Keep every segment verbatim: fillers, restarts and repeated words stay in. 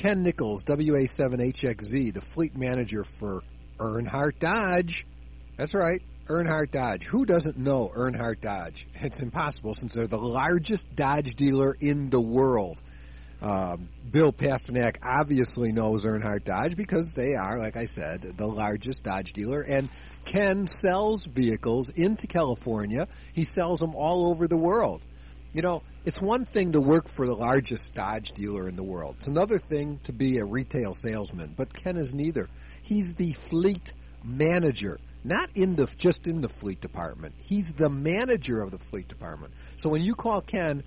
Ken Nichols, W A seven H X Z, the fleet manager for Earnhardt Dodge. That's right, Earnhardt Dodge. Who doesn't know Earnhardt Dodge? It's impossible since they're the largest Dodge dealer in the world. Um, Bill Pasternak obviously knows Earnhardt Dodge because they are, like I said, the largest Dodge dealer. And Ken sells vehicles into California. He sells them all over the world. You know, it's one thing to work for the largest Dodge dealer in the world. It's another thing to be a retail salesman. But Ken is neither. He's the fleet manager, not in the just in the fleet department. He's the manager of the fleet department. So when you call Ken,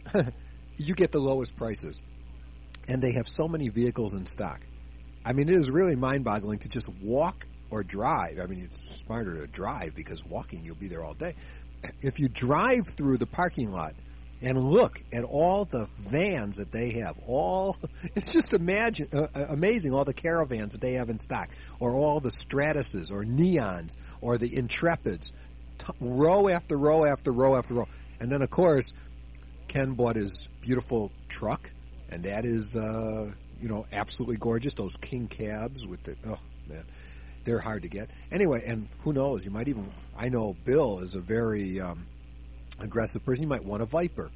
you get the lowest prices. And they have so many vehicles in stock. I mean, it is really mind-boggling to just walk or drive. I mean, it's smarter to drive because walking, you'll be there all day. If you drive through the parking lot and look at all the vans that they have, all it's just imagine, uh, amazing, all the caravans that they have in stock, or all the Stratuses or Neons or the Intrepids, t- row after row after row after row. And then, of course, Ken bought his beautiful truck, and that is, uh, you know, absolutely gorgeous. Those King cabs with the, oh, man, they're hard to get. Anyway, and who knows, you might even, I know Bill is a very um, aggressive person. You might want a Viper,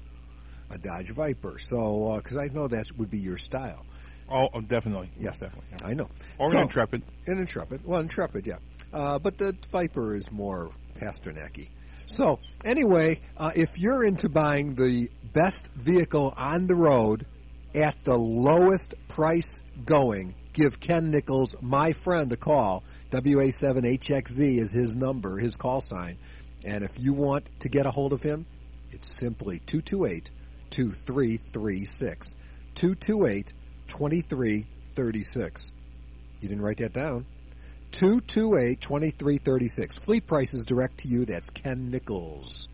a Dodge Viper. So, because uh, I know that would be your style. Oh, oh definitely. Yes, definitely. Yeah. I know. Or so, an Intrepid. An Intrepid. Well, Intrepid, yeah. Uh, but the Viper is more Pasternak-y. So, anyway, uh, if you're into buying the best vehicle on the road at the lowest price going, give Ken Nichols, my friend, a call. W A seven H X Z is his number, his call sign. And if you want to get a hold of him, it's simply two two eight, two three three six. two two eight, two three three six. You didn't write that down. two two eight, two three three six. Fleet prices direct to you. That's Ken Nichols.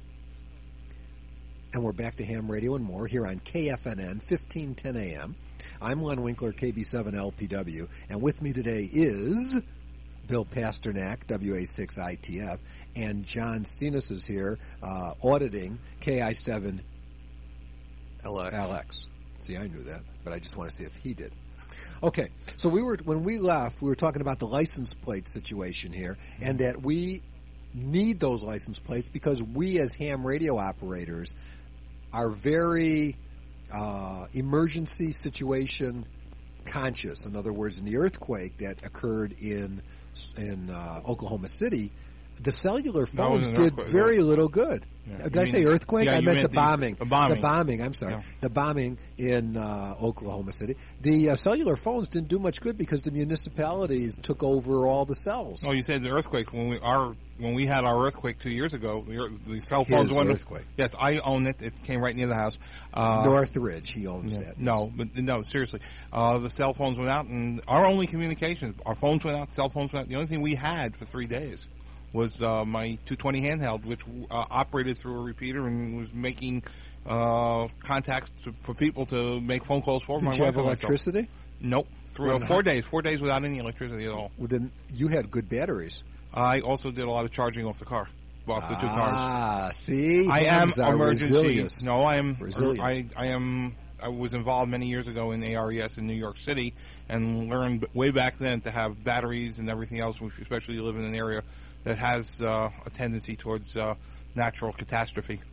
And we're back to Ham Radio and More here on K F N N, fifteen ten A M. I'm Len Winkler, K B seven L P W. And with me today is Bill Pasternak, W A six I T F. And John Steenis is here uh, auditing K I seven L X. See, I knew that, but I just want to see if he did. Okay, so we were when we left, we were talking about the license plate situation here, and that we need those license plates because we, as ham radio operators, are very uh, emergency situation conscious. In other words, in the earthquake that occurred in in uh, Oklahoma City, the cellular phones did very yeah. little good. Yeah. Did you I mean, say earthquake? Yeah, I meant the bombing. The, the bombing. The bombing, I'm sorry. Yeah. The bombing in uh, Oklahoma City. The uh, cellular phones didn't do much good because the municipalities took over all the cells. Oh, you said the earthquake. When we our when we had our earthquake two years ago, the, the cell phones His went earthquake. Yes, I own it. It came right near the house. Uh, Northridge, he owns yeah, that. No, but no, seriously. Uh, the cell phones went out, and our only communications, our phones went out, cell phones went out. The only thing we had for three days was uh, my two twenty handheld, which uh, operated through a repeater and was making uh, contacts to, for people to make phone calls for. Did my you have wife electricity? Nope. Three, uh, four days. Four days without any electricity at all. Well, then you had good batteries. I also did a lot of charging off the car, off the two cars. Ah, see, I am Hams are emergency. resilient. No, I am. Resilient. I, I am. I was involved many years ago in A R E S in New York City, and learned way back then to have batteries and everything else, especially you live in an area that has uh, a tendency towards uh, natural catastrophe.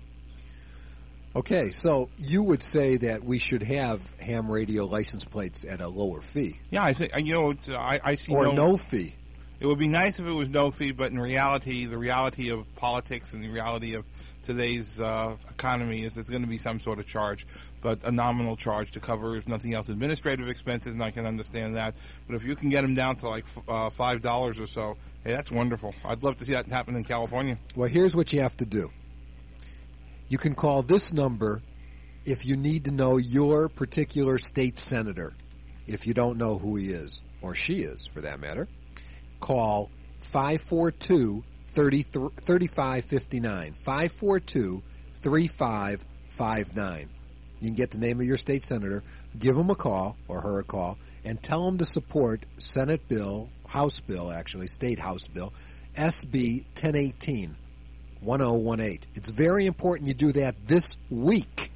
Okay, so you would say that we should have ham radio license plates at a lower fee. Yeah, I say, you know, it's, I, I see or no, no fee. It would be nice if it was no fee, but in reality, the reality of politics and the reality of today's uh, economy is there's going to be some sort of charge, but a nominal charge to cover, if nothing else, administrative expenses, and I can understand that. But if you can get them down to like uh, five dollars or so, hey, that's wonderful. I'd love to see that happen in California. Well, here's what you have to do. You can call this number if you need to know your particular state senator. If you don't know who he is, or she is, for that matter, call five four two, three five five nine. five four two, three five five nine. You can get the name of your state senator, give him a call, or her a call, and tell them to support Senate bill, House bill, actually, State House bill, S B ten eighteen, ten eighteen. It's very important you do that this week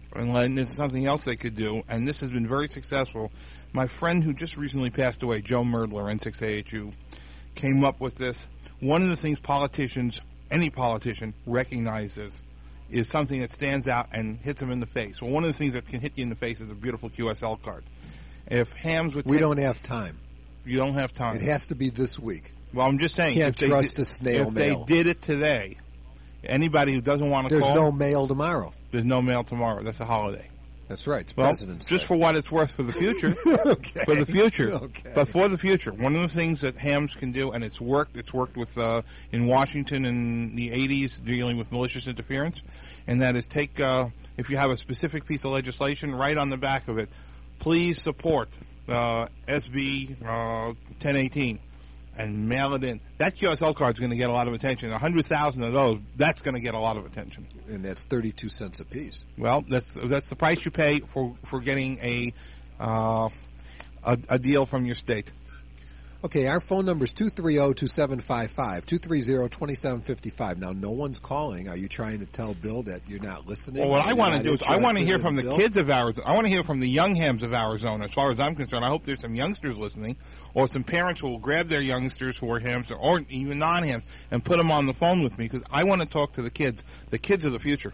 and then there's something else they could do, and this has been very successful. My friend who just recently passed away, Joe Merdler, N six A H U, came up with this. One of the things politicians, any politician, recognizes is something that stands out and hits them in the face. Well, one of the things that can hit you in the face is a beautiful Q S L card. If hams would We take, don't have time. You don't have time. It has to be this week. Well, I'm just saying. Can't if trust they, a snail if mail. they did it today, anybody who doesn't want to There's call... no mail tomorrow. There's no mail tomorrow. That's a holiday. That's right. It's well, President's just Day. for what it's worth for the future. okay. For the future. Okay. But for the future, one of the things that hams can do, and it's worked, it's worked with uh, in Washington in the eighties dealing with malicious interference, and that is take, uh, if you have a specific piece of legislation, write on the back of it, please support uh, S B uh, ten eighteen, and mail it in. That Q S L card is going to get a lot of attention. one hundred thousand of those, that's going to get a lot of attention. And that's thirty-two cents a piece. Well, that's that's the price you pay for, for getting a, uh, a a deal from your state. Okay, our phone number is two three zero, two seven five five, two three zero, two seven five five. Now, no one's calling. Are you trying to tell Bill that you're not listening? Well, what I want to do is I want to hear interested from in the Bill? kids of Arizona. I want to hear from the young hams of Arizona. As far as I'm concerned, I hope there's some youngsters listening, or some parents who will grab their youngsters who are hams, or even non-hams, and put them on the phone with me, because I want to talk to the kids. The kids of the future.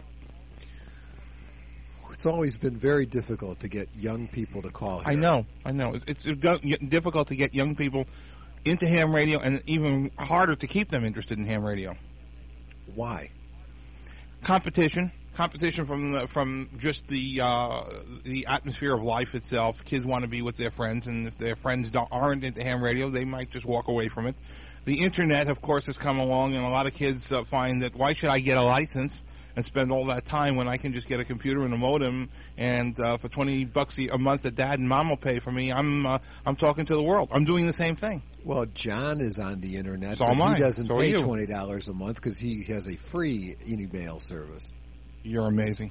It's always been very difficult to get young people to call here. I know, I know. It's, it's go- difficult to get young people into ham radio, and even harder to keep them interested in ham radio. Why? Competition, competition from the, from just the uh, the atmosphere of life itself. Kids want to be with their friends, and if their friends don't, aren't into ham radio, they might just walk away from it. The internet, of course, has come along, and a lot of kids uh, find that why should I get a license and spend all that time when I can just get a computer and a modem, and uh, for twenty bucks a month that Dad and Mom will pay for me, I'm uh, I'm talking to the world. I'm doing the same thing. Well, John is on the internet, So but am I. he doesn't So are pay you. twenty dollars a month because he has a free email service. You're amazing.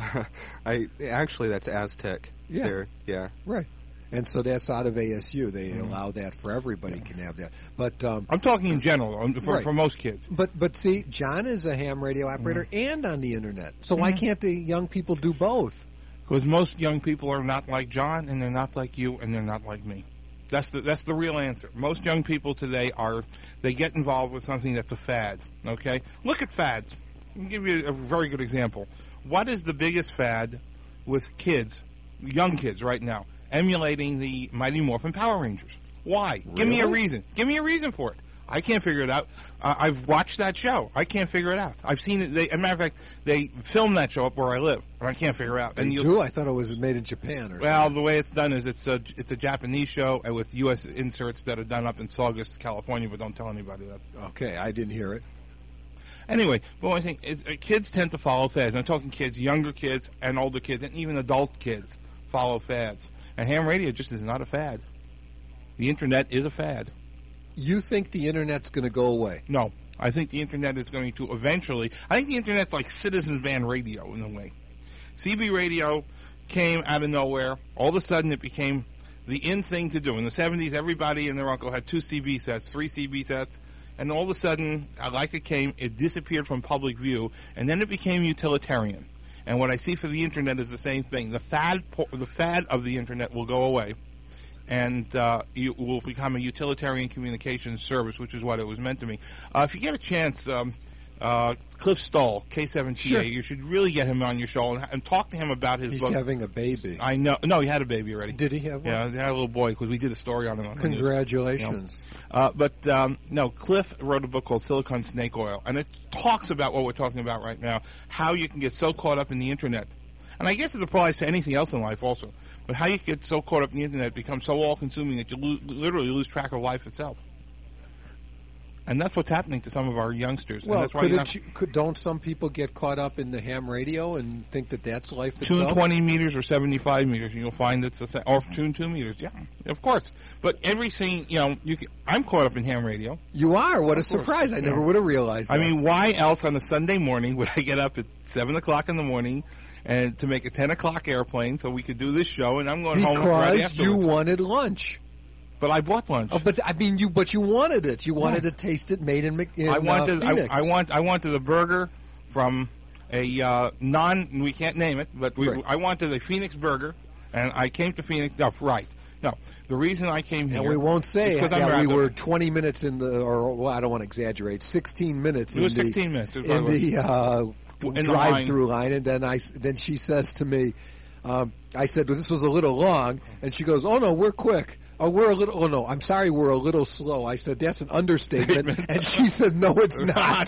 I actually that's Aztec. Yeah. There, yeah. Right. And so that's out of A S U. They Mm-hmm. allow that for everybody can have that. But um, I'm talking in general um, for, Right. for most kids. but but see, John is a ham radio operator Mm-hmm. and on the internet. So why can't the young people do both? Because most young people are not like John, and they're not like you, and they're not like me. That's the that's the real answer. Most young people today are they get involved with something that's a fad. Okay, look at fads. I'll give you a very good example. What is the biggest fad with kids, young kids right now, emulating the Mighty Morphin Power Rangers? Why? Give me a Really? reason. Give me a reason for it. I can't figure it out. Uh, I've watched that show. I can't figure it out. I've seen it. They, as a matter of fact, they filmed that show up where I live, and I can't figure it out. They And you'll- do? I thought it was made in Japan or well, something. the way it's done is it's a it's a Japanese show and with U S inserts that are done up in Saugus, California, but don't tell anybody that. Okay, I didn't hear it. Anyway, but what I think is, uh, kids tend to follow fads. I'm talking kids, younger kids and older kids, and even adult kids follow fads. And ham radio just is not a fad. The internet is a fad. You think the internet's going to go away? No, I think the internet is going to eventually. I think the internet's like citizens band radio in a way. C B radio came out of nowhere. All of a sudden, it became the in thing to do. In the seventies, everybody and their uncle had two C B sets, three C B sets, and all of a sudden, uh, like it came, it disappeared from public view, and then it became utilitarian. And what I see for the internet is the same thing. The fad, po- the fad of the internet will go away, and uh, it will become a utilitarian communications service, which is what it was meant to be. Uh, if you get a chance, um, uh, Cliff Stoll, K seven T A, Sure. you should really get him on your show and, and talk to him about his He's book. having a baby. I know. No, he had a baby already. Did he have one? Yeah, he had a little boy because we did a story on him. On the news. Congratulations. Uh, but um, no, Cliff wrote a book called Silicon Snake Oil, and it talks about what we're talking about right now, how you can get so caught up in the internet. And I guess it applies to anything else in life also, but how you get so caught up in the internet, becomes so all-consuming that you lo- literally lose track of life itself. And that's what's happening to some of our youngsters. Well, and that's why could you it, have could, don't some people get caught up in the ham radio and think that that's life two itself? twenty meters or seventy-five meters, and you'll find it's the same. Or two and two meters, yeah, of course. But everything, you know, you can, I'm caught up in ham radio. You are. What a Of course. surprise. I Yeah. never would have realized I that. mean, why else on a Sunday morning would I get up at seven o'clock in the morning and to make a ten o'clock airplane so we could do this show, and I'm going home right because you afterwards. wanted lunch. But I bought lunch. Oh, but I mean, you but you wanted it. You wanted No. to taste it made in, Mc- in I wanted uh, Phoenix. I, I want I wanted a burger from a uh, non, we can't name it, but we, Right. I wanted a Phoenix burger, and I came to Phoenix. No, right. No, the reason I came here. And we won't say is 'cause I'm that we rather- were twenty minutes in the, or well, I don't want to exaggerate, sixteen minutes It was in the, sixteen minutes. It was in probably- the uh, In the drive-through line, and then I then she says to me, um, I said, well, this was a little long, and she goes, oh no, we're quick. Oh, we're a little. Oh no, I'm sorry, we're a little slow. I said that's an understatement, and she said, no, it's not.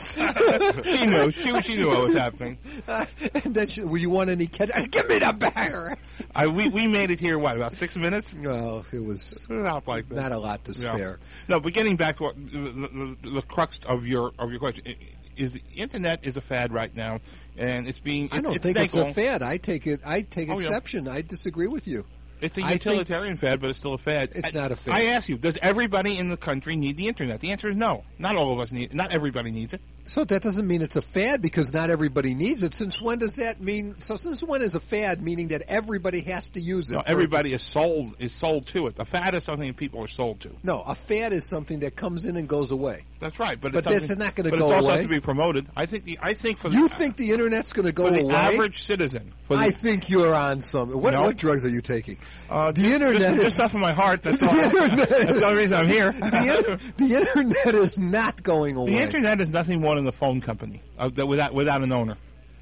she knew. She, she knew what was happening. Uh, and then she, well, you want any ketchup? I said, give me the batter. I, we we made it here. What, about six minutes? No, it was Not like that. not a lot to spare. No, but getting back to what, the, the, the crux of your of your question is, the internet is a fad right now, and it's being. I don't it's think it's a thankful. fad. I take it. I take Oh, yeah. exception. I disagree with you. It's a I think- utilitarian fad, but it's still a fad. It's I, not a fad. I ask you, does everybody in the country need the internet? The answer is no. Not all of us need. Not everybody needs it. So that doesn't mean it's a fad because not everybody needs it. Since when does that mean? So since when is a fad meaning that everybody has to use it? No, for- everybody is sold is sold to it. A fad is something that people are sold to. No, a fad is something that comes in and goes away. That's right, but But it's that's something- not gonna but go it's also away. has to be promoted. I think. The, I think for the, You think the internet's going to go for the away? average citizen. For the, I think you're on some. What, No. what drugs are you taking? uh, the just, internet just, is- just stuff in my heart. That's The all. internet- That's the only reason I'm here. the, inter- the internet is not going away. The internet is nothing more than a phone company uh, that without without an owner.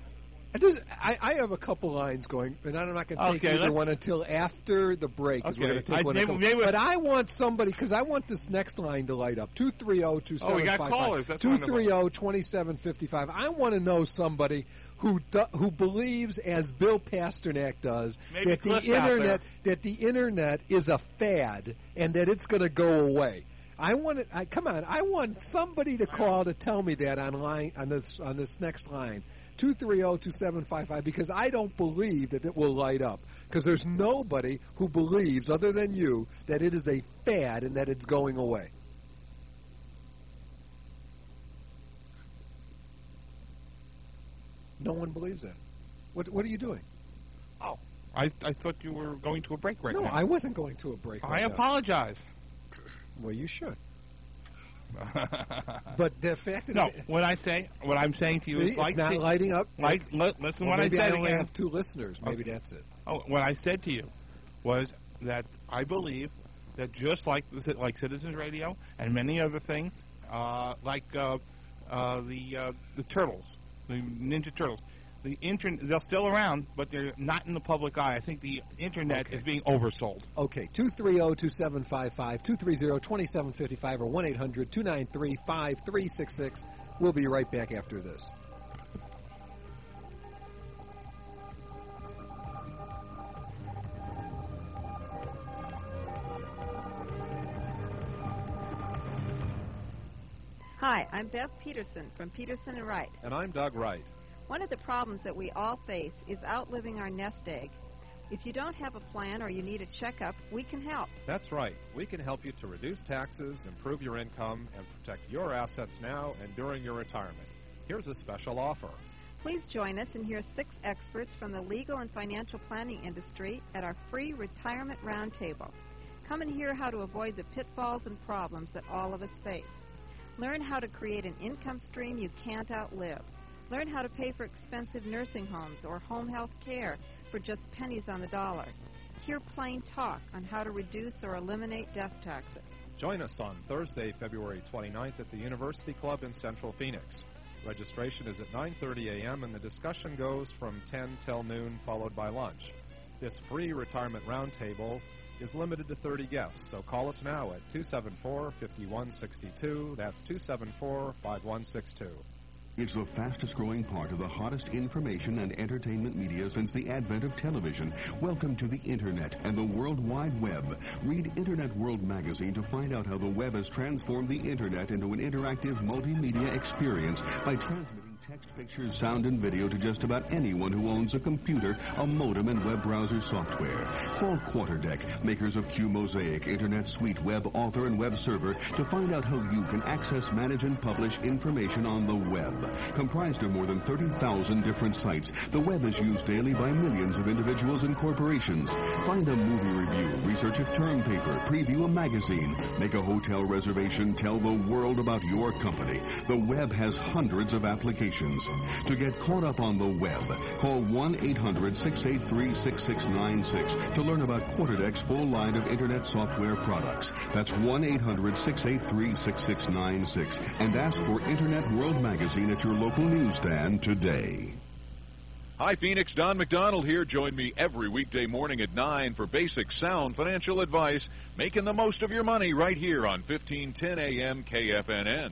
I, just, I, I have a couple lines going, and I'm not going to take Okay, either let's- one until after the break. 'cause we're Okay. going to take I- one. a maybe- couple- maybe- but I want somebody because I want this next line to light up. Two three zero two Oh, we seven got five callers. five That's two three zero twenty seven fifty five. I want to know somebody who do, who believes, as Bill Pasternak does, Maybe that the Cliff's out internet that the internet is a fad and that it's going to go away. I want it. I, come on, I want somebody to call to tell me that on line on this on this next line. two three zero two seven five five because I don't believe that it will light up because there's nobody who believes other than you that it is a fad and that it's going away. No one believes that. What what are you doing? Oh, I I thought you were going to a break right no, now. I wasn't going to a break. I right now. apologize. Well, you should. But the fact that no, it, what I say, what I'm saying to you see, is like it's not the- lighting up. like li- listen Well, what I maybe said I only again. have two listeners. Maybe Okay. that's it. Oh, what I said to you was that I believe that just like like Citizens Radio and many other things, uh, like uh, uh, the uh, the Turtles, the Ninja Turtles, the internet they're still around, but they're not in the public eye. I think the internet Okay. is being oversold. Okay, two three zero two seven five five, two three zero two seven five five, or one eight hundred two nine three five three six six. We'll be right back after this. Hi, I'm Beth Peterson from Peterson and Wright. And I'm Doug Wright. One of the problems that we all face is outliving our nest egg. If you don't have a plan or you need a checkup, we can help. That's right. We can help you to reduce taxes, improve your income, and protect your assets now and during your retirement. Here's a special offer. Please join us and hear six experts from the legal and financial planning industry at our free retirement roundtable. Come and hear how to avoid the pitfalls and problems that all of us face. Learn how to create an income stream you can't outlive. Learn how to pay for expensive nursing homes or home health care for just pennies on the dollar. Hear plain talk on how to reduce or eliminate death taxes. Join us on Thursday, February twenty-ninth at the University Club in Central Phoenix. Registration is at nine thirty a.m. and the discussion goes from ten till noon, followed by lunch. This free retirement roundtable is limited to thirty guests, so call us now at two seven four, five one six two. That's two seven four, five one six two. It's the fastest growing part of the hottest information and entertainment media since the advent of television. Welcome to the Internet and the World Wide Web. Read Internet World magazine to find out how the web has transformed the Internet into an interactive multimedia experience by transmitting text, pictures, sound, and video to just about anyone who owns a computer, a modem, and web browser software. Call QuarterDeck, makers of QMosaic, Internet Suite, Web Author, and Web Server, to find out how you can access, manage, and publish information on the web. Comprised of more than thirty thousand different sites, the web is used daily by millions of individuals and corporations. Find a movie review, research a term paper, preview a magazine, make a hotel reservation, tell the world about your company. The web has hundreds of applications. notifications. To get caught up on the web, call one eight hundred six eight three six six nine six to learn about Quarterdec's full line of Internet software products. That's one eight hundred six eight three six six nine six. And ask for Internet World Magazine at your local newsstand today. Hi, Phoenix. Don McDonald here. Join me every weekday morning at nine for basic sound financial advice, making the most of your money right here on fifteen ten A M K F N N.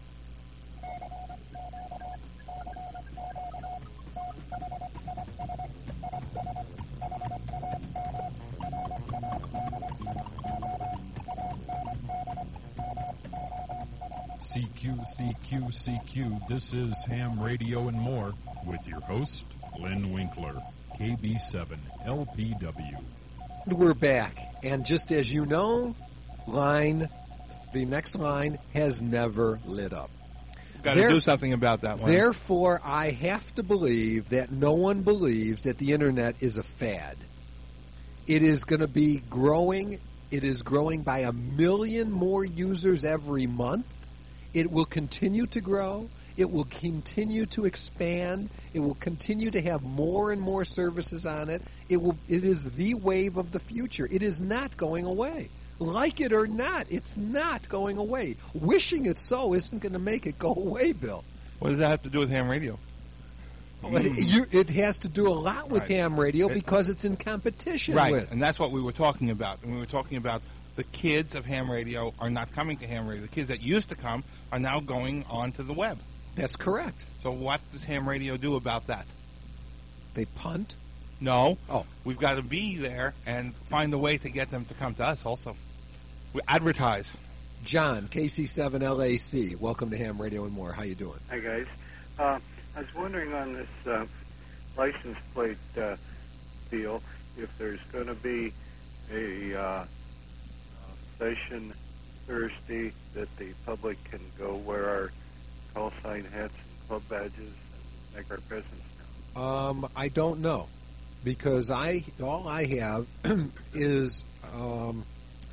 C Q, C Q, C Q. This is Ham Radio and More with your host, Glenn Winkler, K B seven L P W. We're back, and just as you know, line, the next line has never lit up. Got to do something about that one. Therefore, I have to believe that no one believes that the Internet is a fad. It is going to be growing. It is growing by a million more users every month. It will continue to grow. It will continue to expand. It will continue to have more and more services on it. It will. It is the wave of the future. It is not going away. Like it or not, it's not going away. Wishing it so isn't going to make it go away, Bill. What does that have to do with ham radio? Well, it, you, it has to do a lot with Right. ham radio It- because it's in competition Right, with. and that's what we were talking about. And we were talking about the kids of ham radio are not coming to ham radio. The kids that used to come are now going onto the web. That's correct. So what does ham radio do about that? They punt. No. Oh. We've got to be there and find a way to get them to come to us also. We advertise. John, K C seven L A C. Welcome to Ham Radio and More. How you doing? Hi, guys. Uh, I was wondering on this uh, license plate uh, deal if there's going to be a uh, session Thursday that the public can go wear our call sign hats and club badges and make our presence known. Um, I don't know because I all I have is um,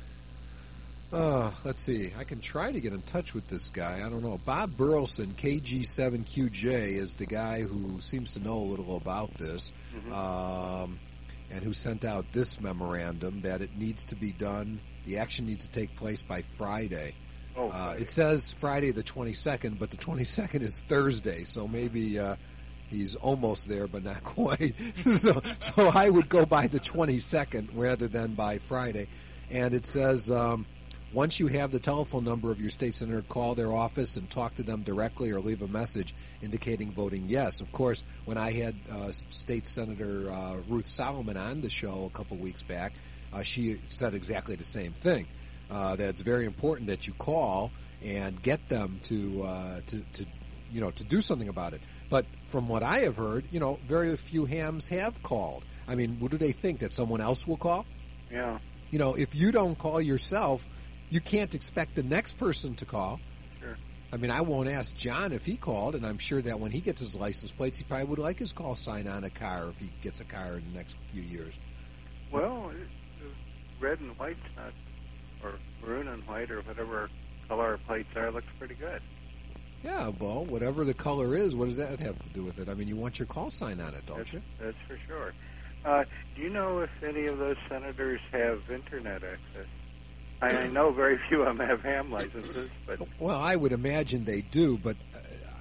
uh, let's see. I can try to get in touch with this guy. I don't know. Bob Burleson, K G seven Q J, is the guy who seems to know a little about this, Mhm. um, and who sent out this memorandum that it needs to be done. The action needs to take place by Friday. Oh, Uh, Friday. it says Friday the twenty-second, but the twenty-second is Thursday, so maybe uh, he's almost there, but not quite. so, so I would go by the twenty-second rather than by Friday. And it says um, once you have the telephone number of your state senator, call their office and talk to them directly or leave a message indicating voting yes. Of course, when I had uh, State Senator uh, Ruth Solomon on the show a couple weeks back, uh, she said exactly the same thing. Uh, that it's very important that you call and get them to, uh, to, to, you know, to do something about it. But from what I have heard, you know, very few hams have called. I mean, what do they think, that someone else will call? Yeah. You know, if you don't call yourself, you can't expect the next person to call. Sure. I mean, I won't ask John if he called, and I'm sure that when he gets his license plates, he probably would like his call sign on a car if he gets a car in the next few years. Well, it- uh, red and white's not, or maroon and white, or whatever color our plates are, looks pretty good. Yeah, well, whatever the color is, what does that have to do with it? I mean, you want your call sign on it, don't That's, you? that's for sure. Uh, do you know if any of those senators have internet access? I, I know very few of them have ham licenses, but Well, I would imagine they do, but uh,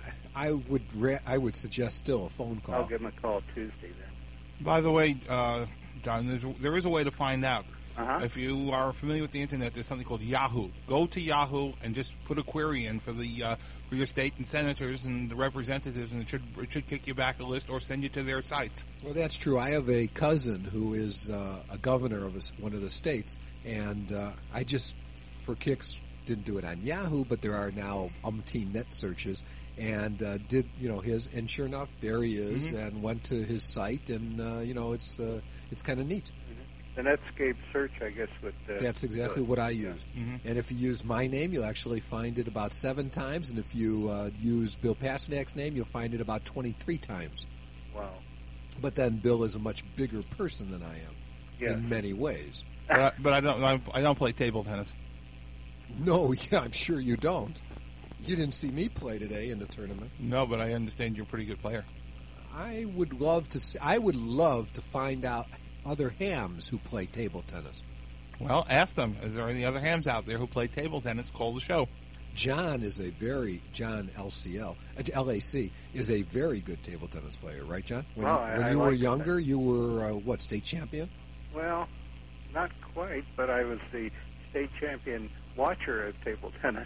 I would re- I would suggest still a phone call. I'll give them a call Tuesday then. By the way, uh, John, there's, there is a way to find out. Uh-huh. If you are familiar with the internet, there's something called Yahoo. Go to Yahoo and just put a query in for the uh, for your state and senators and the representatives, and it should it should kick you back a list or send you to their sites. Well, that's true. I have a cousin who is uh, a governor of a, one of the states, and uh, I just, for kicks, didn't do it on Yahoo, but there are now umpteen net searches, and uh, did, you know, his, and sure enough, there he is, Mhm. and went to his site, and, uh, you know, it's uh, it's kind of neat. The Netscape search, I guess, would... Uh, That's exactly do it. what I Yeah. use. Mhm. And if you use my name, you'll actually find it about seven times, and if you uh, use Bill Pasternak's name, you'll find it about twenty-three times. Wow. But then Bill is a much bigger person than I am Yes. in many ways. But I, but I don't I don't play table tennis. No, yeah, I'm sure you don't. You didn't see me play today in the tournament. No, but I understand you're a pretty good player. I would love to. See, I would love to find out other hams who play table tennis. Well, ask them. Is there any other hams out there who play table tennis? Call the show. John is a very John L C L uh, L A C is a very good table tennis player, right, John? When well, you, I, when I you were like younger, that. you were uh, what, state champion? Well, not quite, but I was the state champion watcher of table tennis.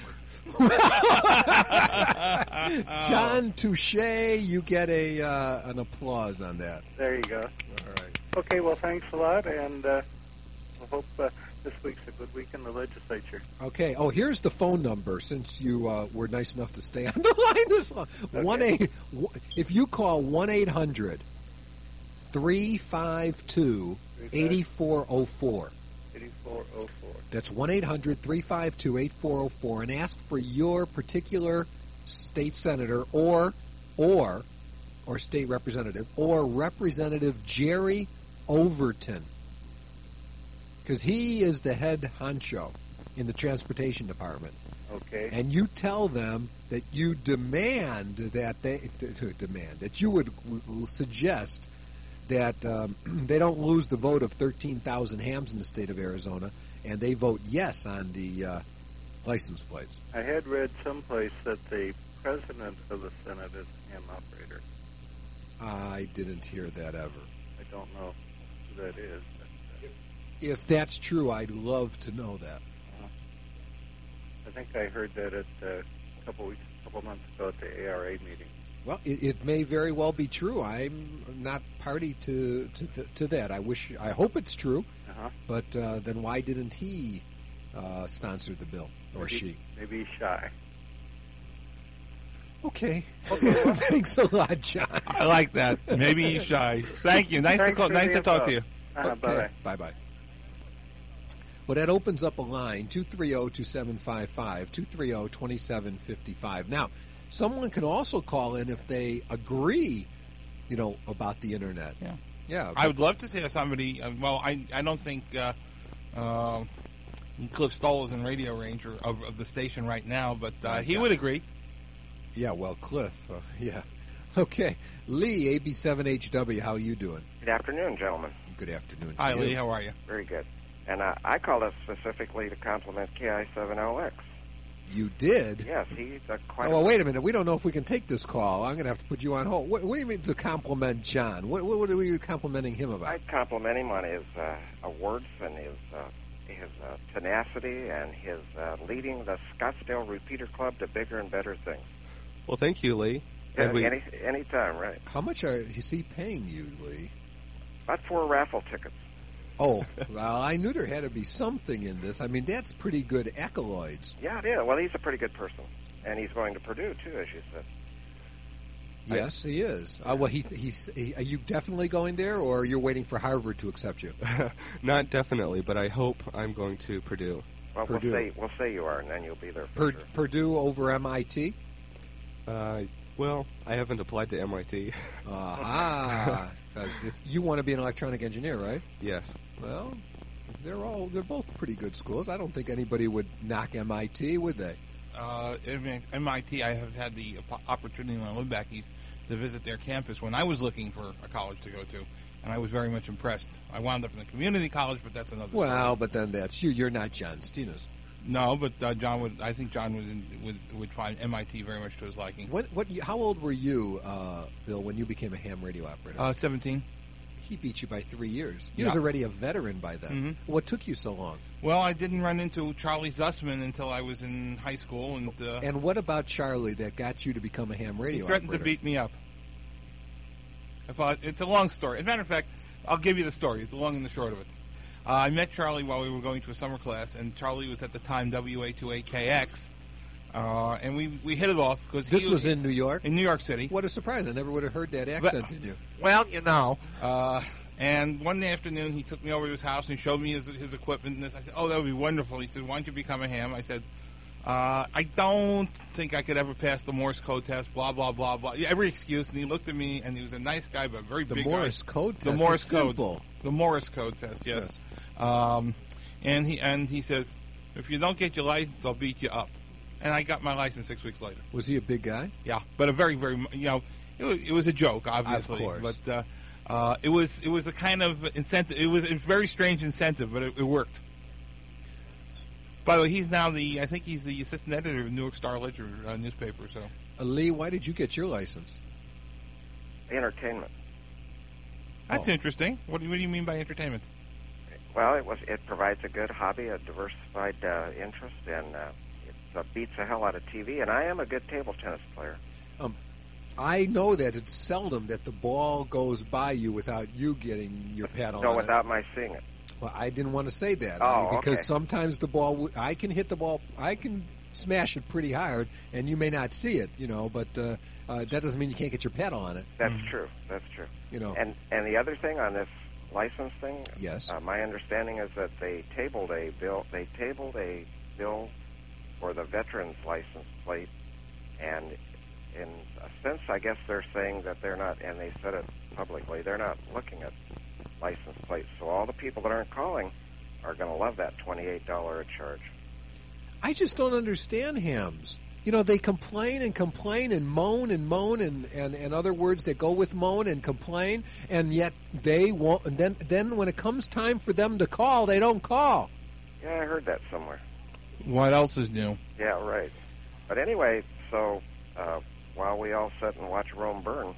John Touche, you get a uh, an applause on that. There you go. All right. Okay, well, thanks a lot, and uh, I hope uh, this week's a good week in the legislature. Okay. Oh, here's the phone number. Since you uh, were nice enough to stay on the line this long, Okay. one eight. If you call one eight hundred three five two eighty four zero four. eighty-four oh four. That's one eight hundred three five two eight four zero four, and ask for your particular state senator or or or state representative or Representative Jerry Overton, because he is the head honcho in the transportation department. Okay. And you tell them that you demand that they demand that you would w- suggest that um, they don't lose the vote of thirteen thousand hams in the state of Arizona, and they vote yes on the uh, license plates. I had read someplace that the president of the Senate is a ham operator. I didn't hear that ever. I don't know who that is. But, uh, If that's true, I'd love to know that. I think I heard that at, uh, a couple weeks, a couple months ago at the A R A meeting. Well, it, it may very well be true. I'm not party to to, to that. I wish, I hope it's true. Uh-huh. But uh, then why didn't he uh, sponsor the bill, or maybe, she? Maybe he's shy. Okay. Okay. Thanks a lot, John. I like that. Maybe he's shy. Thank you. Nice Thanks to call, for nice the to talk info. to you. Uh-huh, Okay. Bye-bye. Bye-bye. Well, that opens up a line, two three zero two seven five five, two three zero two seven five five. Now, someone can also call in if they agree, you know, about the Internet. Yeah. Yeah. I would love to see somebody. Uh, well, I I don't think uh, uh, Cliff Stoll is in radio range or, of, of the station right now, but uh, he would agree. Yeah, well, Cliff, uh, yeah. Okay. Lee, A B seven H W, how are you doing? Good afternoon, gentlemen. Good afternoon. Hi, to Lee. you. How are you? Very good. And uh, I called us specifically to compliment K I seven L X. You did? Yes, he's uh, quite. Oh, well, a, wait a minute. We don't know if we can take this call. I'm going to have to put you on hold. What, what do you mean to compliment John? What, what, what are you complimenting him about? I'd compliment him on his uh, awards and his uh, his uh, tenacity and his uh, leading the Scottsdale Repeater Club to bigger and better things. Well, thank you, Lee. Yeah, And we- any any time, right? How much are, is he paying you, Lee? About four raffle tickets. Oh, well, I knew there had to be something in this. I mean, that's pretty good accolades. Yeah, it is. Well, he's a pretty good person, and he's going to Purdue too, as you said. Yes, he is. Uh, well, he, he's. He, are you definitely going there, or you're waiting for Harvard to accept you? Not definitely, but I hope I'm going to Purdue. Well, Purdue. we'll say we'll say you are, and then you'll be there for Per, sure. Purdue over M I T? Uh, well, I haven't applied to M I T. Aha. 'Cause if you want to be an electronic engineer, right? Yes. Well, they're all they're both pretty good schools. I don't think anybody would knock M I T, would they? Uh, M I T, I have had the opportunity when I lived back east to visit their campus when I was looking for a college to go to, and I was very much impressed. I wound up in a community college, but that's another Well, story. but then that's you. You're not John Stinas. No, but uh, John would. I think John would, would would find M I T very much to his liking. What? What? How old were you, uh, Bill, when you became a ham radio operator? Uh, seventeen. He beat you by three years. He Yeah. was already a veteran by then. Mhm. What took you so long? Well, I didn't run into Charlie Zussman until I was in high school, and uh, And what about Charlie that got you to become a ham he radio threatened operator? to beat me up. I thought it's a long story. As a matter of fact, I'll give you the story. It's the long and the short of it. Uh, I met Charlie while we were going to a summer class, and Charlie was at the time W A two A K X, uh, and we, we hit it off because This he was in New York? in New York City. What a surprise. I never would have heard that accent in you. Well, you know. Uh, and one afternoon, he took me over to his house and showed me his, his equipment. And this. I said, "Oh, that would be wonderful." He said, "Why don't you become a ham?" I said, uh, "I don't think I could ever pass the Morse code test." Blah blah blah blah. Every excuse. And he looked at me, and he was a nice guy, but very The big Morse guy. code The test Morse is code. simple. The Morse code test. Yes. Um, and he and he says, "If you don't get your license, I'll beat you up." and I got my license six weeks later. Was he a big guy? Yeah, but a very, very, you know, it was, it was a joke, obviously. Of course. But uh, uh, it was it was a kind of incentive. It was a very strange incentive, but it, it worked. By the way, he's now the, I think he's the assistant editor of the Newark Star-Ledger uh, newspaper. So, uh, Lee, why did you get your license? Entertainment. That's Oh. interesting. What do, what do you mean by entertainment? Well, it was it provides a good hobby, a diversified uh, interest, and uh, it uh, beats the hell out of T V. And I am a good table tennis player. Um, I know that it's seldom that the ball goes by you without you getting your paddle No, on without it. my seeing it. Well, I didn't want to say that. Oh, I mean, because okay. sometimes the ball, w- I can hit the ball, I can smash it pretty hard, and you may not see it, you know, but uh, uh, that doesn't mean you can't get your paddle on it. That's true. That's true. You know. And and the other thing on this license thing, Yes. uh, my understanding is that they tabled a bill. They tabled a bill for the veterans license plate, and in a sense, I guess they're saying that they're not, and they said it publicly, they're not looking at license plates. So all the people that aren't calling are going to love that twenty-eight dollars a charge. I just don't understand hams. You know, they complain and complain and moan and moan and, and, and other words that go with moan and complain, and yet they won't. And then then when it comes time for them to call, they don't call. Yeah, I heard that somewhere. What else is new? Yeah, right. But anyway, so uh, while we all sit and watch Rome burn,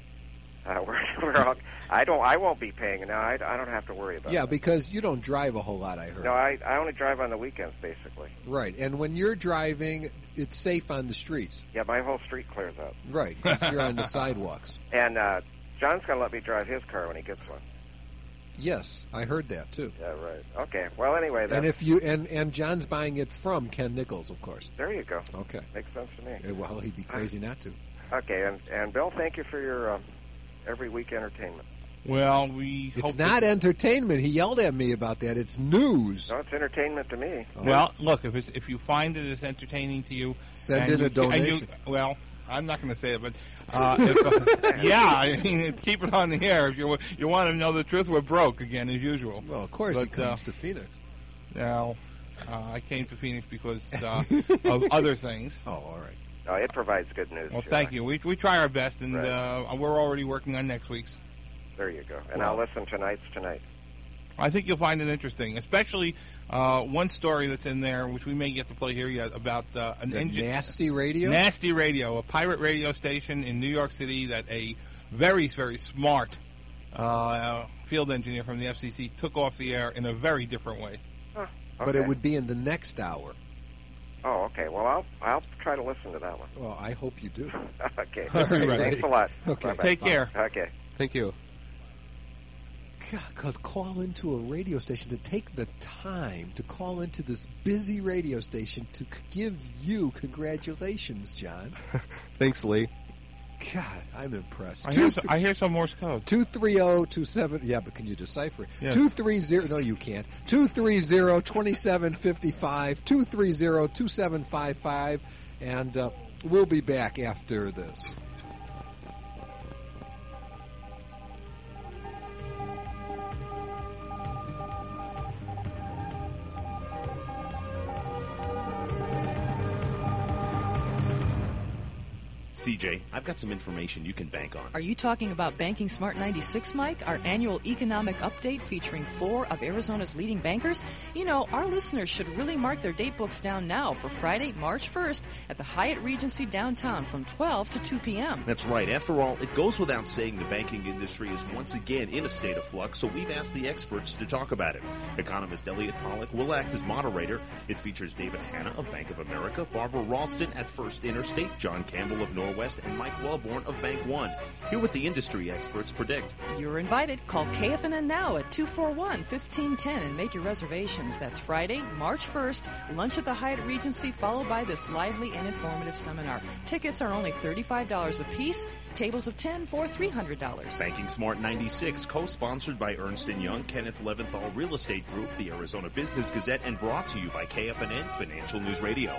uh, we're, we're all, I don't. I won't be paying now. I, I don't have to worry about. Yeah, that. because you don't drive a whole lot, I heard. No, I I only drive on the weekends basically. Right, and when you're driving, it's safe on the streets. Yeah, my whole street clears out. Right, you're on the sidewalks. And uh, John's gonna let me drive his car when he gets one. Yes, I heard that too. Yeah, right. Okay. Well, anyway, then And if you and and John's buying it from Ken Nichols, of course. there you go. Okay. Makes sense to me. Eh, Well, he'd be crazy not to. Okay, and and Bill, thank you for your um, every week entertainment. Well, we It's hope not that, entertainment. He yelled at me about that. It's news. No, it's entertainment to me. Well, look, if it's, if you find it as entertaining to you, Send and in you, a donation. And you, well, I'm not going to say it, but uh, if, uh, yeah, I mean, keep it on the air. If you you want to know the truth, we're broke again as usual. Well, of course, But, he comes uh, to Phoenix. Now, uh, I came to Phoenix because uh, of other things. Oh, all right. No, it provides good news. Well, sure. thank you. We we try our best, and Right. uh, we're already working on next week's. There you go. And Well- I'll listen tonight's tonight. I think you'll find it interesting, especially uh, one story that's in there, which we may get to play here yet, about uh, an The engine. nasty radio. Nasty Radio, a pirate radio station in New York City that a very, very smart uh, field engineer from the F C C took off the air in a very different way. Huh. But Okay. it would be in the next hour. Oh, okay. Well, I'll I'll try to listen to that one. Well, I hope you do. Okay. All right. Thanks a lot. Okay. Bye-bye. Take care. Okay. Thank you. Because call into a radio station to take the time to call into this busy radio station to c- give you congratulations, John. Thanks, Lee. God, I'm impressed. I hear, I hear some Morse code. Two three zero two seven. Yeah, but can you decipher it? Yes. Two three zero. No, you can't. Two three zero twenty seven fifty five. Two three zero two seven five five. And uh, we'll be back after this. C J, I've got some information you can bank on. Are you talking about Banking Smart ninety-six, Mike? Our annual economic update featuring four of Arizona's leading bankers? You know, our listeners should really mark their date books down now for Friday, March first at the Hyatt Regency downtown from twelve to two p.m. That's right. After all, it goes without saying the banking industry is once again in a state of flux, so we've asked the experts to talk about it. Economist Elliot Pollack will act as moderator. It features David Hanna of Bank of America, Barbara Ralston at First Interstate, John Campbell of Norwest, and Mike Wellborn of Bank One. Hear what the industry experts predict. You're invited. Call K F N N now at two four one, one five one zero and make your reservations. That's Friday, March first, lunch at the Hyatt Regency, followed by this lively and informative seminar. Tickets are only thirty-five dollars a piece. Tables of ten for three hundred dollars. Banking Smart ninety-six, co-sponsored by Ernst and Young, Kenneth Leventhal Real Estate Group, the Arizona Business Gazette, and brought to you by K F N N Financial News Radio.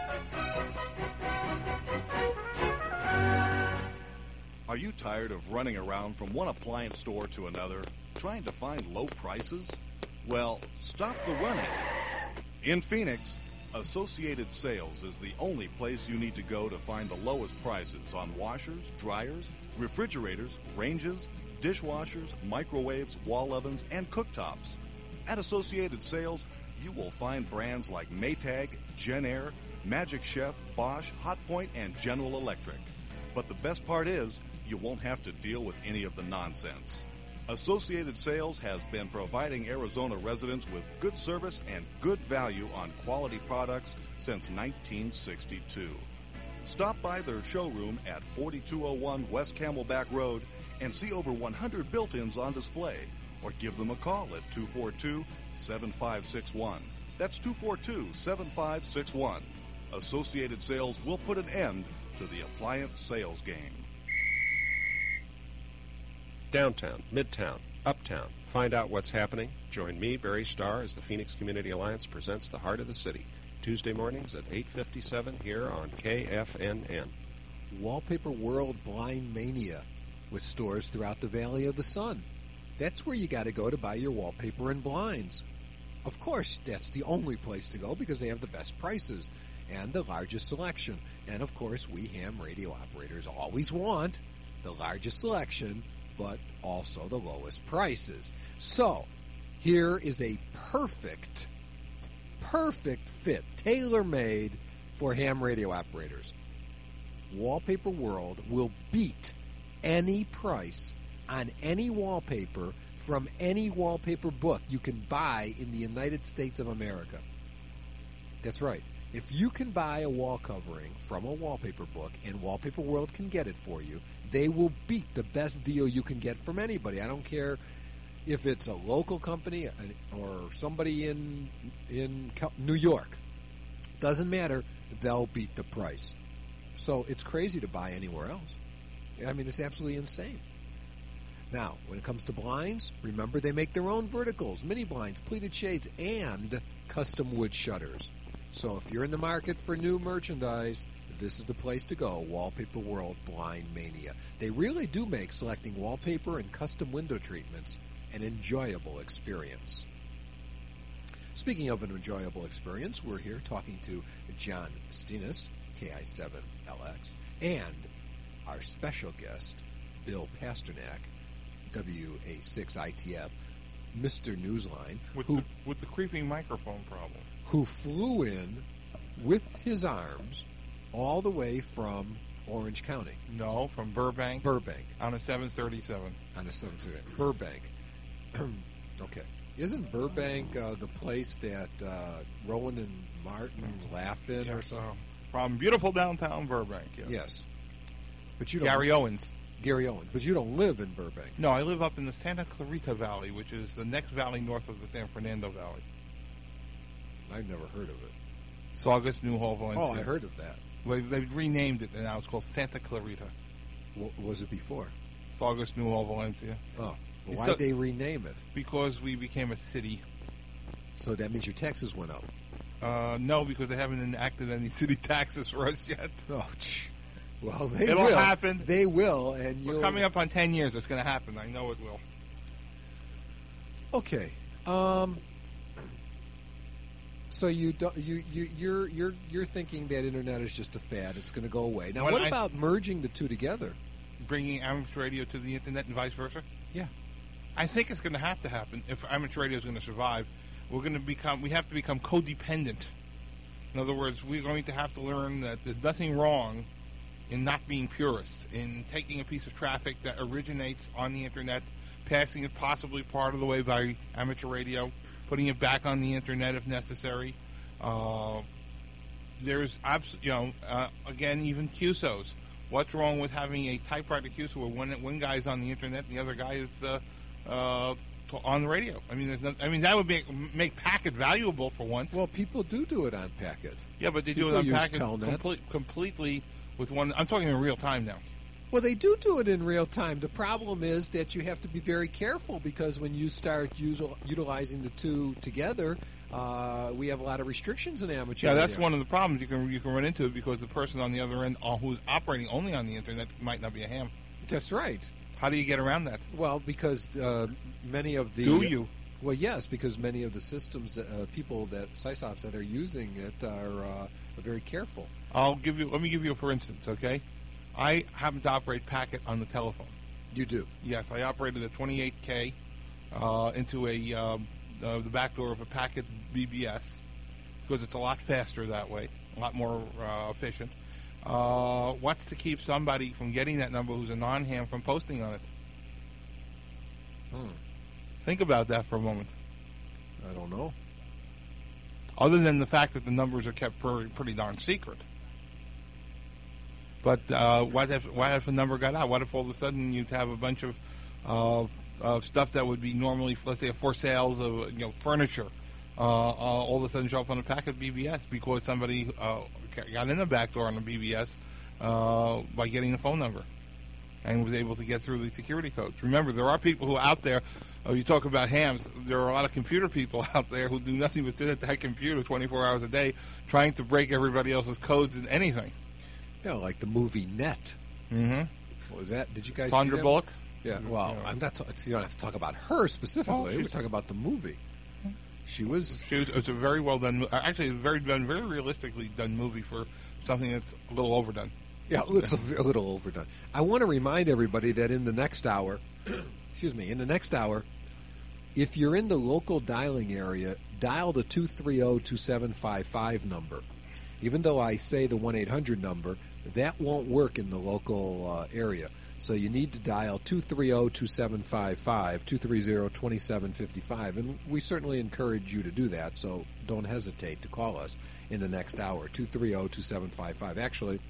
Are you tired of running around from one appliance store to another, trying to find low prices? Well, stop the running. In Phoenix, Associated Sales is the only place you need to go to find the lowest prices on washers, dryers, refrigerators, ranges, dishwashers, microwaves, wall ovens, and cooktops. At Associated Sales, you will find brands like Maytag, Genair, Magic Chef, Bosch, Hotpoint, and General Electric. But the best part is, you won't have to deal with any of the nonsense. Associated Sales has been providing Arizona residents with good service and good value on quality products since nineteen sixty-two. Stop by their showroom at forty-two oh one West Camelback Road and see over one hundred built-ins on display, or give them a call at two four two, seven five six one. That's two four two, seven five six one. Associated Sales will put an end to the appliance sales game. Downtown, Midtown, Uptown. Find out what's happening. Join me, Barry Starr, as the Phoenix Community Alliance presents The Heart of the City, Tuesday mornings at eight fifty-seven here on K F N N. Wallpaper World Blind Mania, with stores throughout the Valley of the Sun. That's where you got to go to buy your wallpaper and blinds. Of course, that's the only place to go because they have the best prices and the largest selection. And, of course, we ham radio operators always want the largest selection, but also the lowest prices. So, here is a perfect, perfect fit, tailor-made for ham radio operators. Wallpaper World will beat any price on any wallpaper from any wallpaper book you can buy in the United States of America. That's right. If you can buy a wall covering from a wallpaper book and Wallpaper World can get it for you, they will beat the best deal you can get from anybody. I don't care if it's a local company or somebody in in New York. Doesn't matter. They'll beat the price. So it's crazy to buy anywhere else. I mean, it's absolutely insane. Now, when it comes to blinds, remember they make their own verticals, mini blinds, pleated shades, and custom wood shutters. So if you're in the market for new merchandise, this is the place to go, Wallpaper World Blind Mania. They really do make selecting wallpaper and custom window treatments an enjoyable experience. Speaking of an enjoyable experience, we're here talking to John Stinas, K I seven L X, and our special guest, Bill Pasternak, W A six I T F, Mister Newsline, with, who, the, with the creeping microphone problem, who flew in with his arms all the way from Orange County. No, from Burbank. Burbank. On a seven thirty-seven. On a seven thirty-seven. Burbank. Okay. Isn't Burbank uh, the place that uh, Rowan and Martin laugh in yes, or something? Uh, from beautiful downtown Burbank, yes. Yes. But you don't Gary Owens. Gary Owens. But you don't live in Burbank. No, I live up in the Santa Clarita Valley, which is the next valley north of the San Fernando Valley. I've never heard of it. Saugus, Newhall, Valencia. Oh, I heard of that. Well, they've renamed it, and now it's called Santa Clarita. What was it before? Saugus, Newhall, Valencia. Oh. Well, why did they rename it? Because we became a city. So that means your taxes went up? Uh, no, because they haven't enacted any city taxes for us yet. Oh, well, they It'll will. happen. They will, and We're you'll... coming up on ten years. It's going to happen. I know it will. Okay. Um... So you don't, you you you're you're you're thinking that internet is just a fad; it's going to go away. Now, When what I, about merging the two together, bringing amateur radio to the internet and vice versa? Yeah, I think it's going to have to happen if amateur radio is going to survive. We're going to become we have to become codependent. In other words, we're going to have to learn that there's nothing wrong in not being purists, in taking a piece of traffic that originates on the internet, passing it possibly part of the way by amateur radio, putting it back on the internet if necessary. Uh, there's, abs- you know, uh, again, even Q S Os. What's wrong with having a typewriter Q S O where one, one guy's on the internet and the other guy is uh, uh, t- on the radio? I mean, there's no, I mean that would make, make Packet valuable for once. Well, people do do it on Packet. Yeah, but they people do it on use Packet Telnet. complete, completely with one. I'm talking in real time now. Well, they do do it in real time. The problem is that you have to be very careful because when you start util- utilizing the two together, uh, we have a lot of restrictions in amateur. Yeah, that's radio. one of the problems you can you can run into because the person on the other end uh, who's operating only on the internet might not be a ham. That's right. How do you get around that? Well, because uh, many of the do you Well, yes, because many of the systems, that, uh, people that SysOps that are using it are, uh, are very careful. I'll give you. Let me give you a for instance. Okay, I happen to operate Packet on the telephone. You do? Yes, I operated a twenty-eight K uh, into a um, uh, the back door of a Packet B B S because it's a lot faster that way, a lot more uh, efficient. Uh, what's to keep somebody from getting that number who's a non-ham from posting on it? Hmm. Think about that for a moment. I don't know. Other than the fact that the numbers are kept pretty, pretty darn secret. But uh, what if what if a number got out? What if all of a sudden you'd have a bunch of uh, uh, stuff that would be normally, let's say, for sales of you know furniture, uh, uh, all of a sudden show up on a Packet B B S because somebody uh, got in the back door on the B B S uh, by getting the phone number and was able to get through the security codes. Remember, there are people who are out there. Oh, you talk about hams. There are a lot of computer people out there who do nothing but sit at that computer twenty-four hours a day, trying to break everybody else's codes and anything. Yeah, like the movie Net. Mm-hmm. What was that? Did you guys Sandra see that? Bullock? Yeah. Well, Yeah. I'm not. Ta- you don't have to talk about her specifically. Oh, We're she's- talking about the movie. She was. She was. It's a very well done. uh, Actually, a very done, very realistically done movie for something that's a little overdone. Yeah, it's a, a little overdone. I want to remind everybody that in the next hour, excuse me, in the next hour, if you're in the local dialing area, dial the two three zero, two seven five five number. Even though I say the one eight hundred number, that won't work in the local uh, area. So you need to dial two three zero, two seven five five, two three zero, two seven five five. And we certainly encourage you to do that, so don't hesitate to call us in the next hour, two three zero, two seven five five. Actually,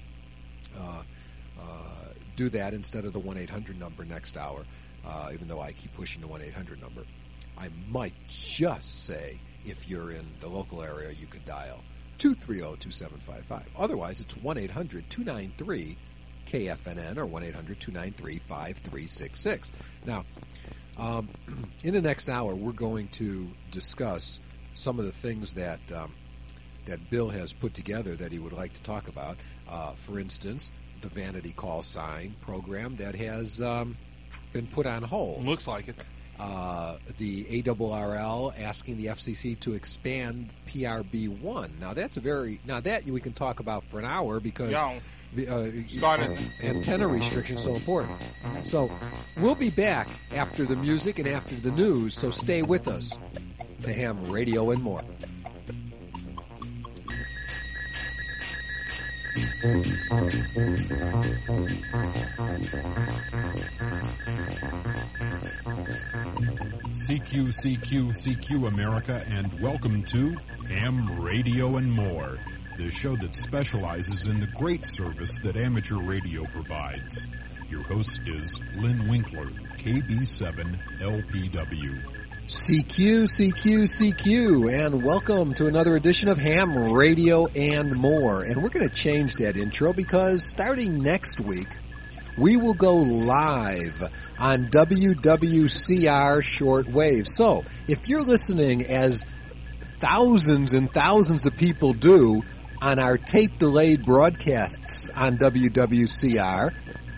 uh, uh, do that instead of the one eight hundred number next hour, uh, even though I keep pushing the one eight hundred number. I might just say, if you're in the local area, you could dial two three zero, two seven five five. Otherwise, it's one eight hundred, two nine three, K F N N or one eight hundred, two nine three, five three six six. Now, um, in the next hour, we're going to discuss some of the things that um, that Bill has put together that he would like to talk about. Uh, for instance, the vanity call sign program that has um, been put on hold. Looks like it. Uh, the A R R L asking the F C C to expand P R B one. Now that's a very now that we can talk about for an hour because Yeah. the uh, Started. uh, antenna restriction is so important. So we'll be back after the music and after the news. So stay with us to Ham Radio and more. C Q C Q C Q America, and welcome to Ham Radio and More, the show that specializes in the great service that amateur radio provides. Your host is Lynn Winkler, K B seven L P W. C Q, C Q, C Q, and welcome to another edition of Ham Radio and More. And we're going to change that intro because starting next week, we will go live on W W C R shortwave. So, if you're listening, as thousands and thousands of people do, on our tape-delayed broadcasts on W W C R,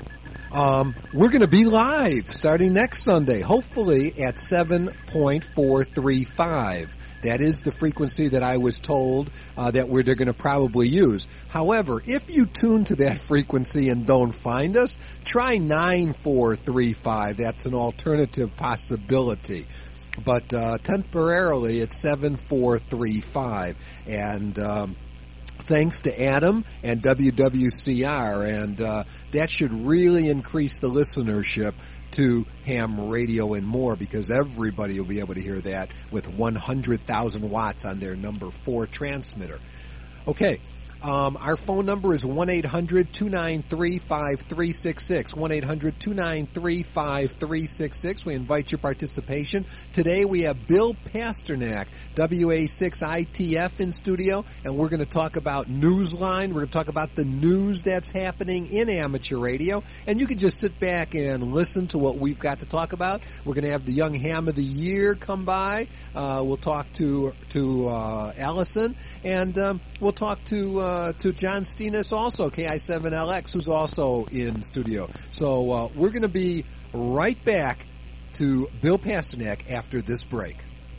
Um, we're going to be live starting next Sunday, hopefully at seven point four three five. That is the frequency that I was told uh, that we're going to probably use. However, if you tune to that frequency and don't find us, try nine four three five. That's an alternative possibility. But uh, temporarily, it's seven four three five. And um, thanks to Adam and W W C R, and uh, that should really increase the listenership to Ham Radio and More, because everybody will be able to hear that with one hundred thousand watts on their number four transmitter. Okay, um, our phone number is one eight hundred, two nine three, five three six six, one eight hundred, two nine three, five three six six. We invite your participation. Today we have Bill Pasternak, W A six I T F in studio, and we're going to talk about Newsline. We're going to talk about the news that's happening in amateur radio, and you can just sit back and listen to what we've got to talk about. We're going to have the Young Ham of the Year come by. Uh, we'll talk to to uh, Allison, and um, we'll talk to uh, to John Steenis also, K I seven L X, who's also in studio. So uh, we're going to be right back to Bill Pasternak after this break.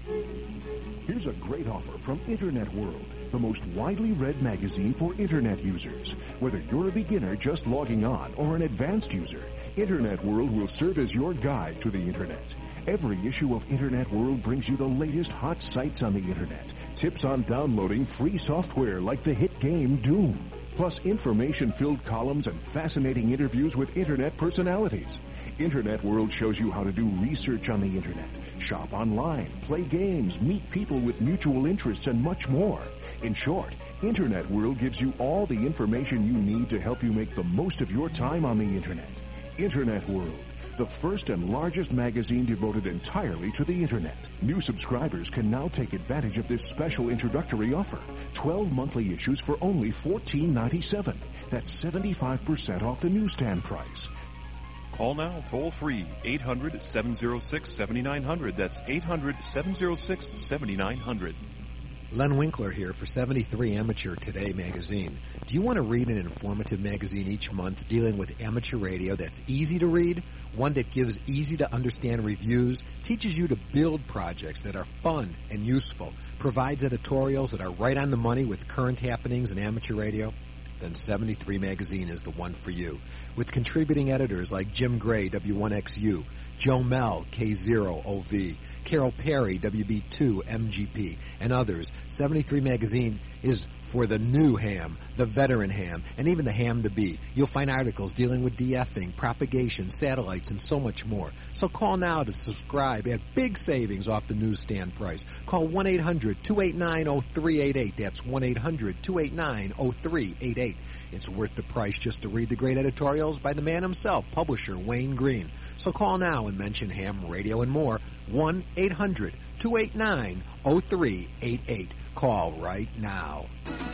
Here's a great offer from Internet World, the most widely read magazine for Internet users. Whether you're a beginner just logging on or an advanced user, Internet World will serve as your guide to the Internet. Every issue of Internet World brings you the latest hot sites on the Internet, tips on downloading free software like the hit game Doom, plus information-filled columns and fascinating interviews with Internet personalities. Internet World shows you how to do research on the Internet, shop online, play games, meet people with mutual interests, and much more. In short, Internet World gives you all the information you need to help you make the most of your time on the Internet. Internet World, the first and largest magazine devoted entirely to the Internet. New subscribers can now take advantage of this special introductory offer. twelve monthly issues for only fourteen ninety-seven. That's seventy-five percent off the newsstand price. Call now, toll free, eight hundred, seven oh six, seven nine hundred. That's eight hundred, seven oh six, seven nine hundred. Len Winkler here for seventy-three Amateur Today magazine. Do you want to read an informative magazine each month dealing with amateur radio that's easy to read, one that gives easy-to-understand reviews, teaches you to build projects that are fun and useful, provides editorials that are right on the money with current happenings in amateur radio? Then seventy-three Magazine is the one for you. With contributing editors like Jim Gray, W one X U, Joe Mell, K zero O V, Carol Perry, W B two M G P, and others, seventy-three Magazine is for the new ham, the veteran ham, and even the ham-to-be. You'll find articles dealing with DFing, propagation, satellites, and so much more. So call now to subscribe at big savings off the newsstand price. Call one eight hundred, two eight nine, oh three eight eight. That's one eight hundred, two eight nine, oh three eight eight. It's worth the price just to read the great editorials by the man himself, publisher Wayne Green. So call now and mention ham radio and more. one eight hundred, two eight nine, oh three eight eight. Call right now.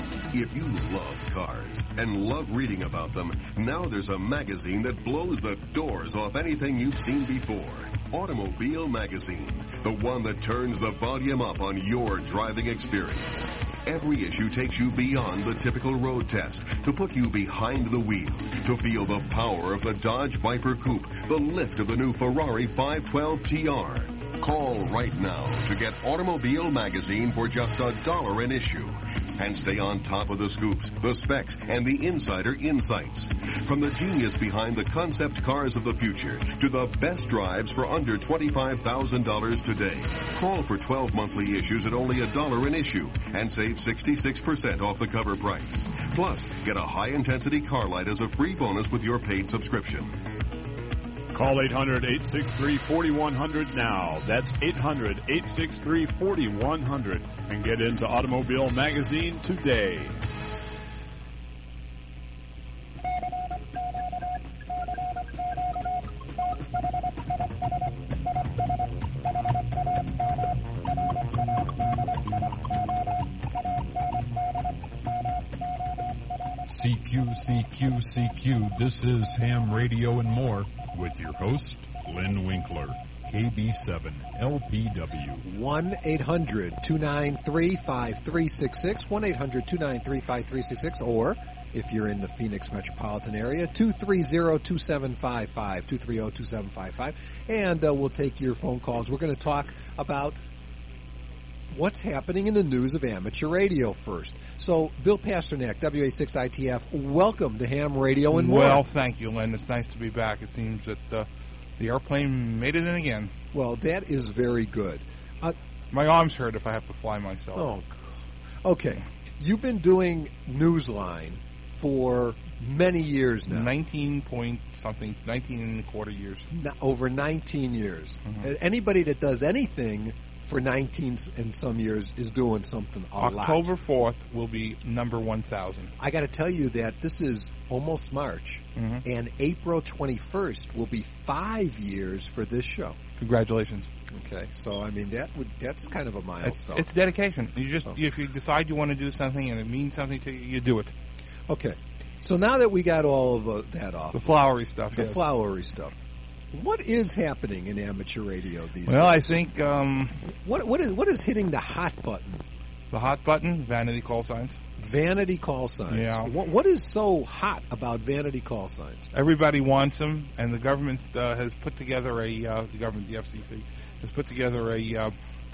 If you love cars and love reading about them, now there's a magazine that blows the doors off anything you've seen before. Automobile Magazine, the one that turns the volume up on your driving experience. Every issue takes you beyond the typical road test to put you behind the wheel, to feel the power of the Dodge Viper Coupe, the lift of the new Ferrari five twelve T R. Call right now to get Automobile Magazine for just a dollar an issue and stay on top of the scoops, the specs, and the insider insights. From the genius behind the concept cars of the future to the best drives for under twenty-five thousand dollars today. Call for twelve monthly issues at only a dollar an issue and save sixty-six percent off the cover price. Plus, get a high-intensity car light as a free bonus with your paid subscription. Call eight hundred, eight six three, four one zero zero now. That's eight hundred, eight six three, four one zero zero and get into Automobile Magazine today. C Q, C Q, C Q. This is Ham Radio and More with your host, Len Winkler, K B seven L P W. one eight hundred, two nine three, five three six six, one eight hundred, two nine three, five three six six, or if you're in the Phoenix metropolitan area, two three zero, two seven five five, two three zero, two seven five five, and uh, we'll take your phone calls. We're going to talk about what's happening in the news of amateur radio first. So, Bill Pasternak, W A six I T F, welcome to Ham Radio and More. Well, thank you, Len. It's nice to be back. It seems that uh, the airplane made it in again. Well, that is very good. Uh, My arms hurt if I have to fly myself. Oh, okay. You've been doing Newsline for many years now. nineteen point something, nineteen and a quarter years. No, over nineteen years. Mm-hmm. Anybody that does anything for nineteen and some years is doing something a lot. October fourth will be number one thousand. I got to tell you that this is almost March, mm-hmm. and April twenty-first will be five years for this show. Congratulations. Okay, so I mean that would that's kind of a milestone. It's, it's dedication. You just oh. if you decide you want to do something and it means something to you, you do it. Okay, so now that we got all of uh, that off, the flowery stuff, the yes. flowery stuff. What is happening in amateur radio these days? Well, I think um, what what is what is hitting the hot button? The hot button, vanity call signs. Vanity call signs. Yeah. What, what is so hot about vanity call signs? Everybody wants them, and the government uh, has put together a uh, the government, the F C C, has put together a uh,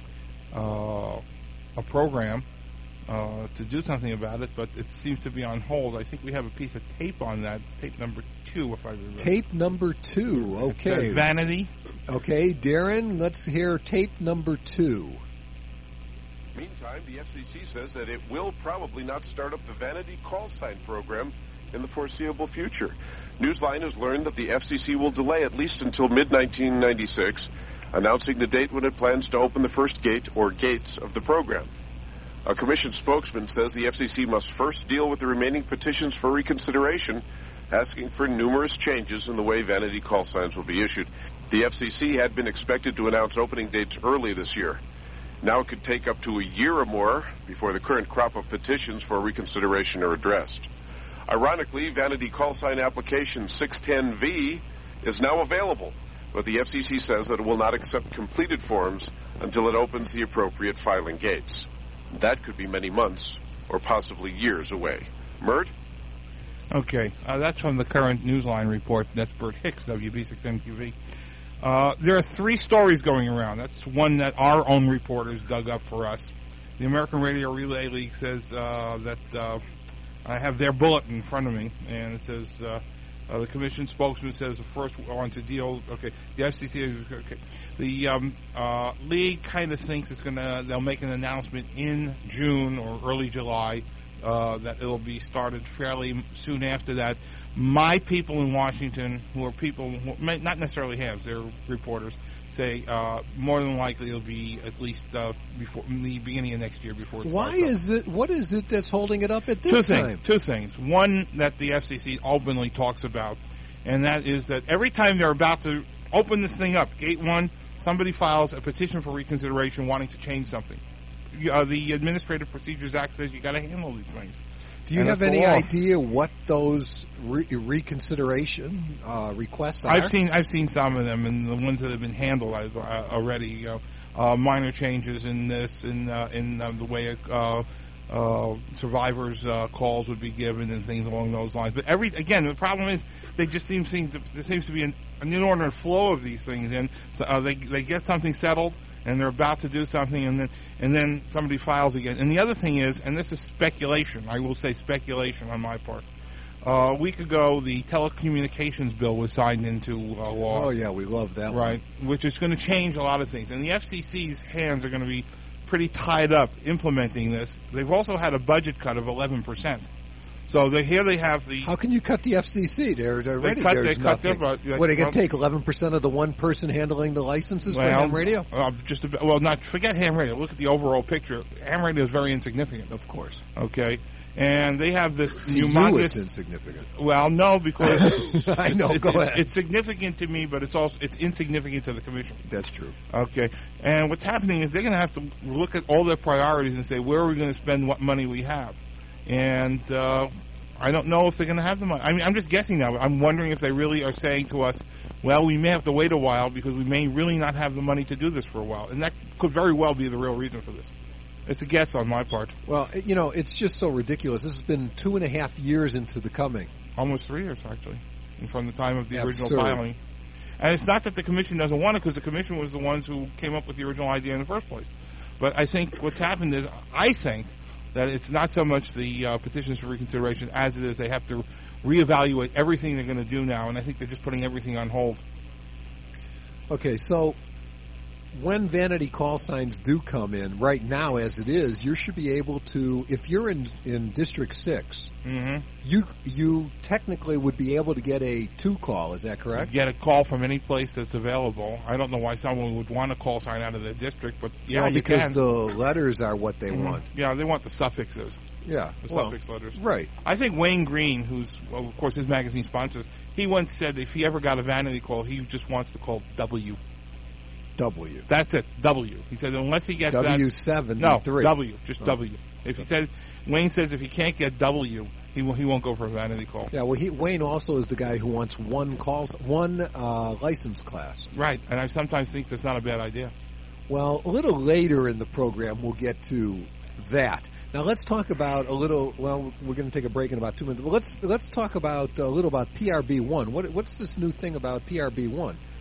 uh, a program uh, to do something about it, but it seems to be on hold. I think we have a piece of tape on that, tape number two, if I remember. Tape number two, okay. Vanity. Okay, Darren, let's hear tape number two. Meantime, the F C C says that it will probably not start up the vanity call sign program in the foreseeable future. Newsline has learned that the F C C will delay at least until mid nineteen ninety-six, announcing the date when it plans to open the first gate or gates of the program. A commission spokesman says the F C C must first deal with the remaining petitions for reconsideration, asking for numerous changes in the way vanity call signs will be issued. The F C C had been expected to announce opening dates early this year. Now it could take up to a year or more before the current crop of petitions for reconsideration are addressed. Ironically, vanity call sign application six ten V is now available, but the F C C says that it will not accept completed forms until it opens the appropriate filing gates. That could be many months or possibly years away. Mert? Okay, uh, that's from the current Newsline report. That's Bert Hicks, W B six M Q V. Uh, there are three stories going around. That's one that our own reporters dug up for us. The American Radio Relay League says uh, that uh, I have their bulletin in front of me, and it says uh, uh, the commission spokesman says the first one to deal. Okay, the F C C. Okay, the um, uh, league kind of thinks it's gonna. They'll make an announcement in June or early July uh, that it'll be started fairly soon after that. My people in Washington, who are people who may not necessarily have, they're reporters, say uh, more than likely it'll be at least uh, before the beginning of next year. Before it Why starts is it? What is it that's holding it up at this two time? things. Two things. One that the F C C openly talks about, and that is that every time they're about to open this thing up, gate one, somebody files a petition for reconsideration wanting to change something. Uh, the Administrative Procedures Act says you got to handle these things. Do you and have that's the any law. idea what those re- reconsideration uh, requests are? I've seen I've seen some of them, and the ones that have been handled uh, already. You know, uh, minor changes in this, in uh, in uh, the way uh, uh, survivors' uh, calls would be given, and things along those lines. But every again, the problem is they just seem, seem to, there seems to be an, an inordinate flow of these things, and uh, they they get something settled, and they're about to do something, and then and then somebody files again. And the other thing is, and this is speculation, I will say speculation on my part. Uh, a week ago, the telecommunications bill was signed into uh, law. Oh, yeah, we love that one. Right, which is going to change a lot of things. And the F C C's hands are going to be pretty tied up implementing this. They've also had a budget cut of eleven percent. So they, here they have the... How can you cut the F C C? They're, they're They already, cut- there's they cut their nothing. bu- What, are they going well- to take eleven percent of the one person handling the licenses for Well, ham radio? Uh, just about, well, not forget ham radio. Look at the overall picture. Ham radio is very insignificant. Of course. Okay, and they have this To you, humongous. it's insignificant. Well, no, because I know, It's, go it's, ahead. It's significant to me, but it's also it's insignificant to the commission. That's true. Okay, and what's happening is they're going to have to look at all their priorities and say where are we going to spend what money we have, and uh, I don't know if they're going to have the money. I mean, I'm just guessing now. I'm wondering if they really are saying to us, well, we may have to wait a while because we may really not have the money to do this for a while, and that could very well be the real reason for this. It's a guess on my part. Well, it- you know, it's just so ridiculous. This has been two and a half years into the coming. Almost three years, actually, from the time of the original Absurd. filing. And it's not that the commission doesn't want it, because the commission was the ones who came up with the original idea in the first place. But I think what's happened is, I think that it's not so much the uh, petitions for reconsideration as it is they have to reevaluate everything they're going to do now, and I think they're just putting everything on hold. Okay, so when vanity call signs do come in, right now as it is, you should be able to, if you're in, in District six, Mm-hmm. you you technically would be able to get a two-call, is that correct? Get a call from any place that's available. I don't know why someone would want a call sign out of their district, but yeah, well, you because can. the letters are what they Mhm. want. Yeah, they want the suffixes. Yeah, The well, suffix letters. right. I think Wayne Green, who's, well, of course, his magazine sponsors, he once said if he ever got a vanity call, he just wants to call W. W. That's it, W. He said unless he gets W that... seven No, three. W, just Oh. W. If he says, Wayne says if he can't get W, he won't, he won't go for a vanity call. Yeah, well, he, Wayne also is the guy who wants one call, one uh, license class. Right, and I sometimes think that's not a bad idea. Well, a little later in the program, we'll get to that. Now, let's talk about a little. Well, we're going to take a break in about two minutes. But let's let's talk about a little about P R B one. What what's this new thing about P R B one?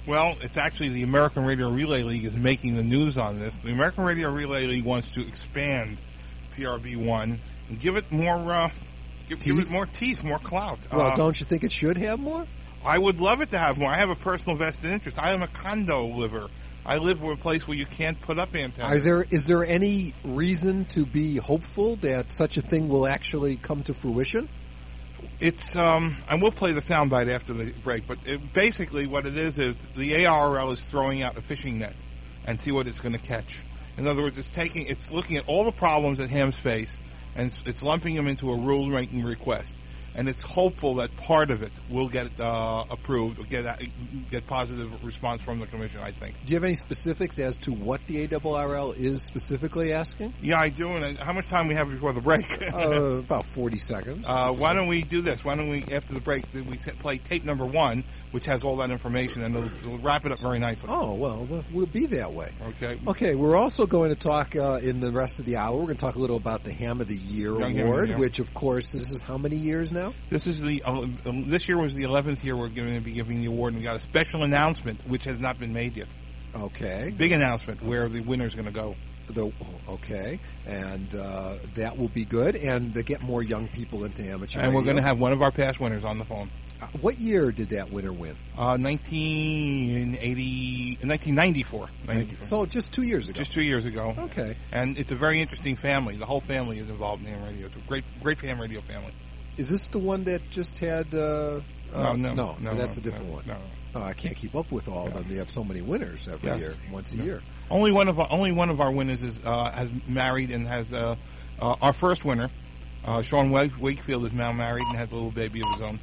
Well, it's actually the American Radio Relay League is making the news on this. The American Radio Relay League wants to expand P R B one and give it more, uh, give, give it more teeth, more clout. Well, uh, don't you think it should have more? I would love it to have more. I have a personal vested interest. I am a condo liver. I live in a place where you can't put up antennas. Are there is there any reason to be hopeful that such a thing will actually come to fruition? It's um, and we'll play the soundbite after the break. But it, basically, what it is is the A R L is throwing out a fishing net and see what it's going to catch. In other words, it's taking, it's looking at all the problems that hams face, and it's, it's lumping them into a rule-making request. And it's hopeful that part of it will get uh, approved, or get get positive response from the commission, I think. Do you have any specifics as to what the A R R L is specifically asking? Yeah, I do. And I, how much time we have before the break? uh, about forty seconds. Uh, why don't we do this? Why don't we, after the break, we play tape number one, which has all that information, and it'll, it'll wrap it up very nicely. Oh, well, we'll be that way. Okay. Okay, we're also going to talk uh, in the rest of the hour. We're going to talk a little about the Ham of the Year Young Award, Ham, yeah. which, of course, this is how many years now? This is the uh, this year was the eleventh year we're going to be giving the award, and we got a special announcement, which has not been made yet. Okay. Big announcement where the winner's going to go. The, okay, and uh, that will be good, and to get more young people into amateur And radio. we're going to have one of our past winners on the phone. Uh, what year did that winner win? Uh, nineteen eighty, nineteen ninety-four. So just two years ago. Just two years ago. Okay. And it's a very interesting family. The whole family is involved in ham radio. It's a great, great ham radio family. Is this the one that just had... Uh, No, uh, no, no, no, that's no, a different no, one. no. Oh, I can't keep up with all of them. They have so many winners every Yes. year, once a No. year. Only one of our, only one of our winners is uh, has married and has uh, uh, our first winner, uh, Sean Wake- Wakefield, is now married and has a little baby of his own.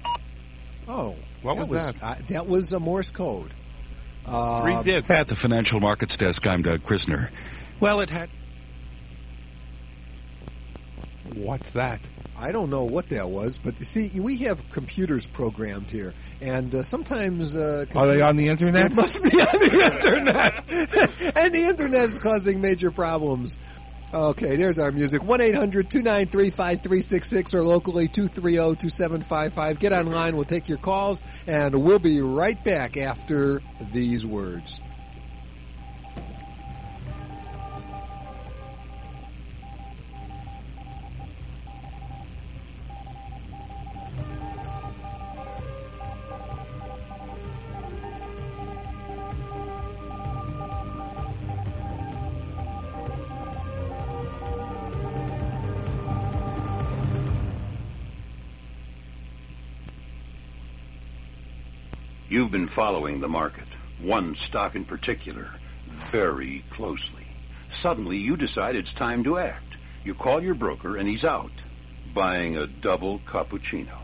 Oh, What that was that? Uh, that was a Morse code. Uh, did. At the Financial Markets Desk, I'm Doug Krisner. Well, it had... What's that? I don't know what that was, but you see, we have computers programmed here, and uh, sometimes... Uh, Are they on the internet? They must be on the internet. And the internet is causing major problems. Okay, there's our music. one eight hundred two nine three five three six six or locally two three zero two seven five five. Get online, we'll take your calls, and we'll be right back after these words. You've been following the market, one stock in particular, very closely. Suddenly, you decide it's time to act. You call your broker, and he's out, buying a double cappuccino.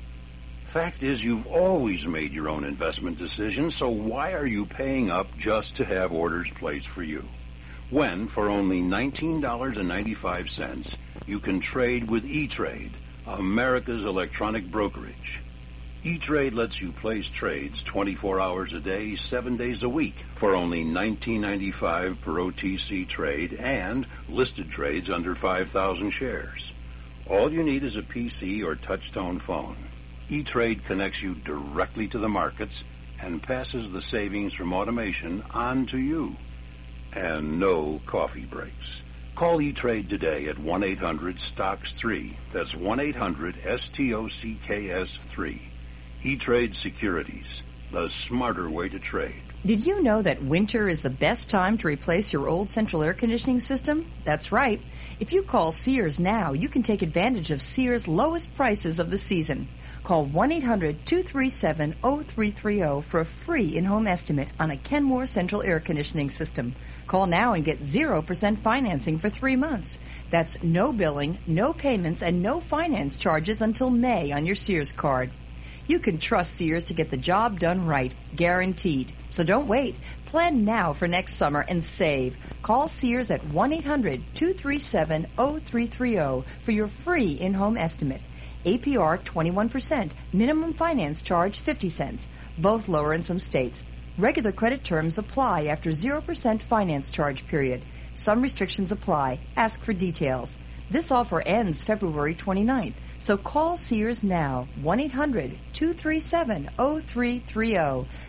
Fact is, you've always made your own investment decisions, so why are you paying up just to have orders placed for you? When, for only nineteen dollars and ninety-five cents, you can trade with E-Trade, America's electronic brokerage. E-Trade lets you place trades twenty-four hours a day, seven days a week for only nineteen ninety-five per O T C trade and listed trades under five thousand shares. All you need is a P C or touch-tone phone. E-Trade connects you directly to the markets and passes the savings from automation on to you. And no coffee breaks. Call E-Trade today at one eight hundred stocks three. That's one eight hundred S T O C K S three. E-Trade Securities, the smarter way to trade. Did you know that winter is the best time to replace your old central air conditioning system? That's right. If you call Sears now, you can take advantage of Sears' lowest prices of the season. Call one eight hundred two three seven zero three three zero for a free in-home estimate on a Kenmore central air conditioning system. Call now and get zero percent financing for three months. That's no billing, no payments, and no finance charges until May on your Sears card. You can trust Sears to get the job done right, guaranteed. So don't wait. Plan now for next summer and save. Call Sears at one eight hundred two three seven zero three three zero for your free in-home estimate. A P R twenty-one percent. Minimum finance charge fifty cents. Both lower in some states. Regular credit terms apply after zero percent finance charge period. Some restrictions apply. Ask for details. This offer ends February twenty-ninth. So call Sears now, one eight hundred two three seven zero three three zero.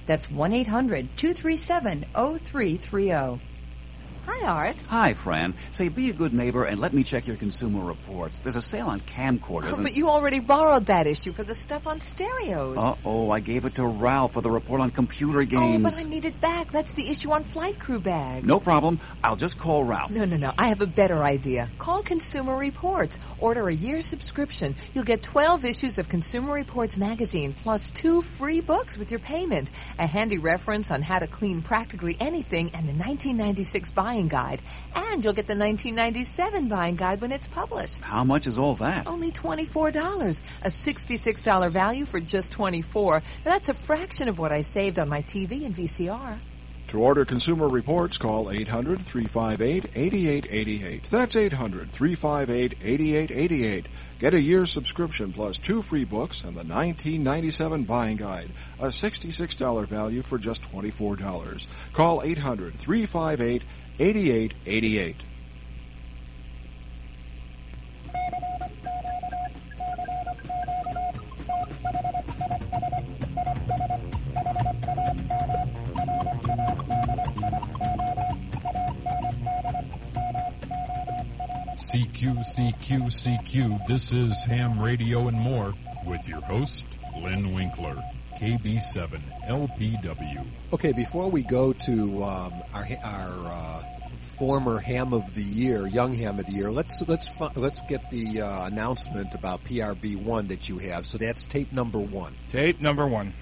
That's one eight hundred two three seven oh three three oh. Hi, Art. Hi, Fran. Say, be a good neighbor and let me check your consumer reports. There's a sale on camcorders. Oh, and... but you already borrowed that issue for the stuff on stereos. Uh-oh, I gave it to Ralph for the report on computer Oh, games. but I need it back. That's the issue on flight crew bags. No problem. I'll just call Ralph. No, no, no. I have a better idea. Call Consumer Reports. Order a year's subscription. You'll get twelve issues of Consumer Reports magazine, plus two free books with your payment. A handy reference on how to clean practically anything, and the nineteen ninety-six buying guide. And you'll get the nineteen ninety-seven buying guide when it's published. How much is all that? Only twenty-four dollars. A sixty-six dollars value for just twenty-four dollars. That's a fraction of what I saved on my T V and V C R. To order Consumer Reports, call eight hundred three five eight eight eight eight eight. That's eight hundred three five eight eight eight eight eight. Get a year's subscription plus two free books and the nineteen ninety-seven buying guide. A sixty-six dollars value for just twenty-four dollars. Call eight hundred three five eight eight eight eight eight. C Q, C Q, C Q. This is Ham Radio and More with your host, Glenn Winkler, K B seven L P W. Okay, before we go to um, our our uh, former Ham of the Year, Young Ham of the Year, let's let's fu- let's get the uh, announcement about P R B one that you have. So that's tape number one. Tape number one.